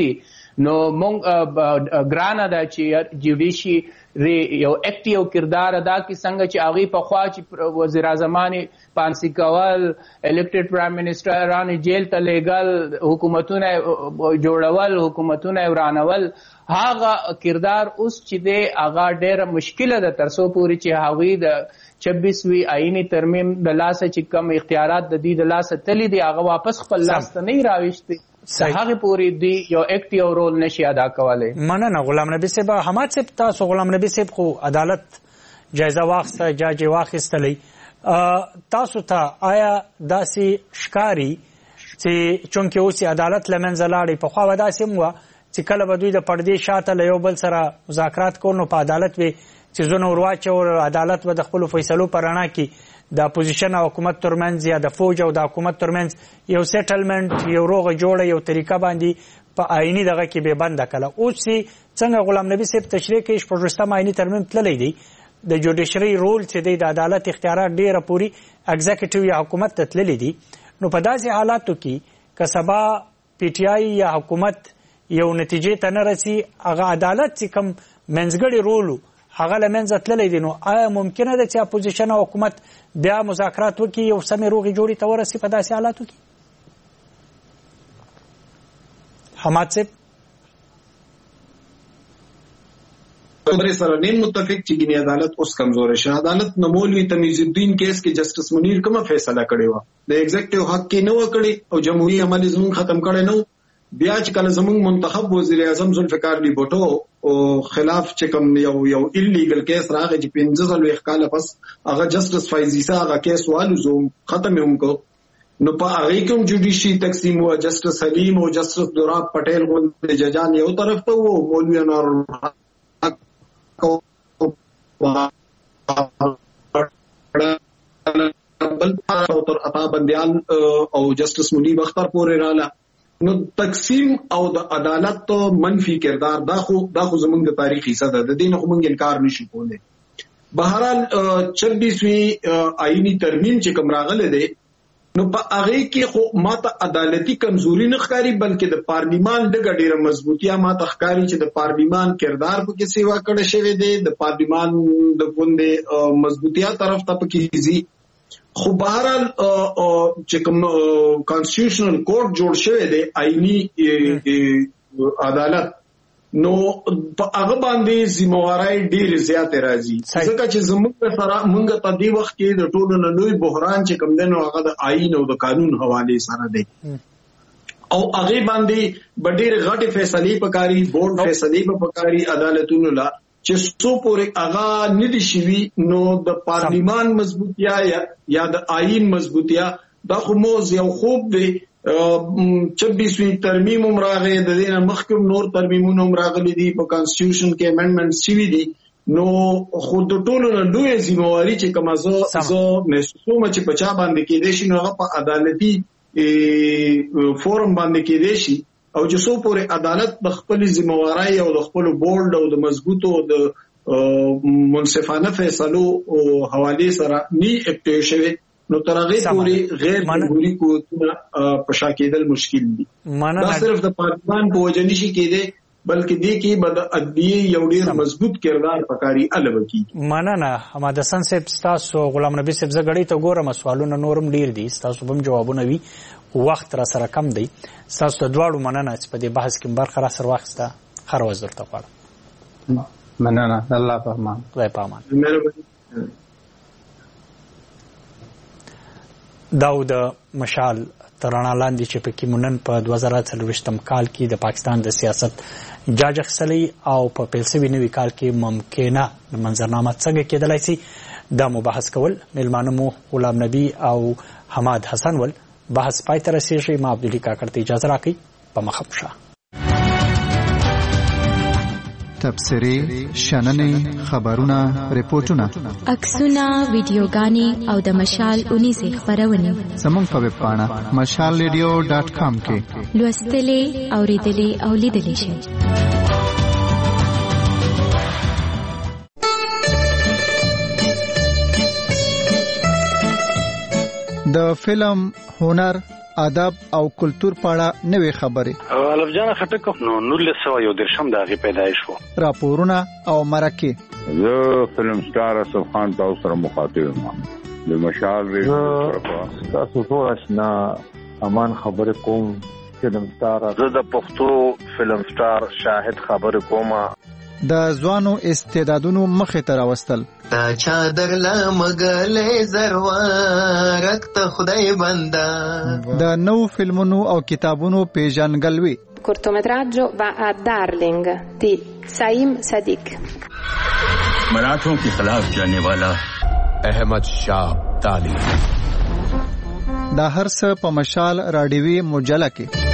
S4: نو مونږ ګرانه ده چې جوډیشي یو اکټیو کردار ادا کی څنګه چې هغه په خوا چې وزیر اعظم پانسی کول الیکټډ پرایم منسٹر رانی جیل ته لیګل حکومتونه جوړول حکومتونه ورانول هغه کردار اوس چې دی هغه ډېر مشکله ده ترڅو پورې چې هغه د 26وی آئینی ترمیم د لاسه چې کم اختیارات د دې د لاسه تللی دی هغه واپس خپل لاس ته نه راوښتي هغه پوری دی یو اکټیو رول نشي ادا کولای.
S5: مننه غلام نبی صاحب. حماد صاحب تاسو غلام نبی صاحب خو عدالت جایزه واخیسته جاج واخیستلې تاسو ته آیا داسې ښکاری چې چونکه اوس عدالت لمنځه لاړې په خوا وداسې مو چې کله به دوی د پردې شاته له یو بل سره مذاکرات کول نو په عدالت وي چې زونه ورواچو عدالت به د خپل فیصلو پر رڼا کې د اپوزیشن او حکومت ترمنځ یا د فوج او د حکومت ترمنځ یو سیټلمنټ یو روغه جوړه یو طریقه باندې په آئینی دغه کې به بند کړه. اوس څنګه غلام نبی صاحب تشریح کوي شپږم آئینی ترمیم تللی دی د جوډیشري رول چې د عدالت اختیارات ډیره پوری ایگزیکټیو یا حکومت ته تللی دي نو په داسې حالاتو کې که سبا پی ټی آی یا حکومت یو نتیجې ته نه رسي هغه عدالت چې کوم منځګړی رول هغه لمنځه تللی دی نو آیا ممکنه ده چې اپوزیشن او حکومت بیا مذاکرات وکړي یو سمې روغې جوړې ته ورسي په داسې حالاتو کې؟ حماد صاحب
S6: خبرې سره نیم متفق چې ګینه عدالت اوس کمزورې شه. عدالت نه مولوی تمیز الدین کیس کې جسټس منیر کومه فیصله کړې و د ایگزیکټیو حق کې نه وکړي او جمهوریت عمل زمون ختم کړي نو بیا چې کله زمون منتخب وزیر اعظم ذوالفقار علی بوټو او خلاف چې کوم یو ایلیګل کیس راغی چې 15 کال پس هغه جسټس فایزیسا هغه کیس والو زوم ختم هم کو نو په هغه کوم جوډیشي تقسیم او جسټس حلیم او جسټس دوراب پټیل غوندې ججان یو طرف ته وو مولوی انور بل تر عطا بندیال او جسټس منیب اختر پورې رااله نو تقسیم او د عدالت منفی کردار دا خو زمونږ د تاریخ حصہ ده د دې نه موږ انکار نشو کولای. بهرحال 26وی آئینی ترمیم چې کوم راغله ده نو په هغه کې خو ماته عدالتي کمزوري نه ښکاری بلکې د پارلیمان ډګه ډیره مضبوطیا ماته ښکاری چې د پارلیمان کردار په کې سیوا کړی شوی دی د پارلیمان د غونډې مضبوطیا طرف ته پکې زی خو بهرحال چې کوم کانسټیټیوشنل کورټ جوړ شوی دی آئینی عدالت نو په هغه باندې ذمہواری ډېر زیات راځي ځکه چې زموږ سره موږ په دې وخت کې د ټولو نه لوی بحران چې کوم دی نو هغه د آئین او د قانون حواله سره دی او هغه باندې ډېر غټ فیصلې پکاري بورډ فیصلې پکاري عدالتونو لا چې څو پورې هغه ندي شوي نو د پارلیمان مضبوطیا یا د آئین مضبوطیا دا خو موز یو خوب دی 26وی ترمیم هم راغی د دې نه مخکې نور ترمیمونه هم راغلي دي په کانسټیټیوشن کې امندمنټ شوي دي نو خو د ټولو نه لویه ذمہواري چې کومه زه محسوسوم چې په چا باندې کېدی شي نو هغه په عدالتي فورم باندې کېدی شي او چې څو پورې عدالت د خپل ذمہواری او د خپل بورډ او د مضبوطو د منصفانه فیصلو حواله سره ني اکټیو شوی نو ترغه پوری غیر جمهوری قوتونه پشا کېدل مشکل دي. دا صرف د پاکستان په وجه نشي کېده بلکې دې کې بد ادبی یو ډیر مضبوط کردار پکاري الوه کی.
S5: مننه حماد حسن صاحب تاسو غلام نبی صاحب زګړی ته ګورم سوالونه نورم ډیر دي تاسو هم جوابونه وی وخت را سره کم دی تاسو د دواړو مننه چې په دې بحث کې برخه را سره واخسته خر وزر ته غواړم.
S4: مننه الله په امان
S5: خدای په امان. داو د مشال ترانه لاندې چې په کې مونن په 2023 کال کې د پاکستان د سیاست جاج خسلی او په پیلسوي نوي کال کې ممکنه منظرنامه څنګه کېدلای شي دا مباحث کول ملمانه مو غلام نبی او حماد حسن ول بحث پای ته رسیږي ما عبدالله کاکړ ته اجازه راکړئ په مخه شه.
S7: تبصرې شننې خبرونه ریپورتونه
S8: عکسونه ویډیوګانې او د مشال 19 خبرونه
S7: زموږ په ویب پاڼه mashalradio.com کې
S8: لوستلې اوریدلې او لیدلې شئ.
S7: د فلم هنر ادب او کلچر په اړه نوې خبرې.
S10: الف جان خټک نو 1913 دغه پیدایش وو.
S7: راپورونه او مرکه.
S11: زه فلم سٹار اسف خان تاسو سره مخاطب یم. د مشال ریډیو تاسو ټول آشنا امان خبرې کوم. فلم سٹار زه د پښتو فلم سٹار شاهد خبرې کوم.
S7: د ځوانو استعدادونو مخې ته راوستل.
S23: تا چادر لا مګلې زروارک ته خدای بندا.
S7: د نو فلمونو او کتابونو پیژنګلوي.
S24: cortometraggio va a Darling di Saim Sadiq.
S25: मराठों के खिलाफ जाने वाला अहमद शाह अब्दाली.
S7: دا هر څه په مشال راډیوي مجله کې.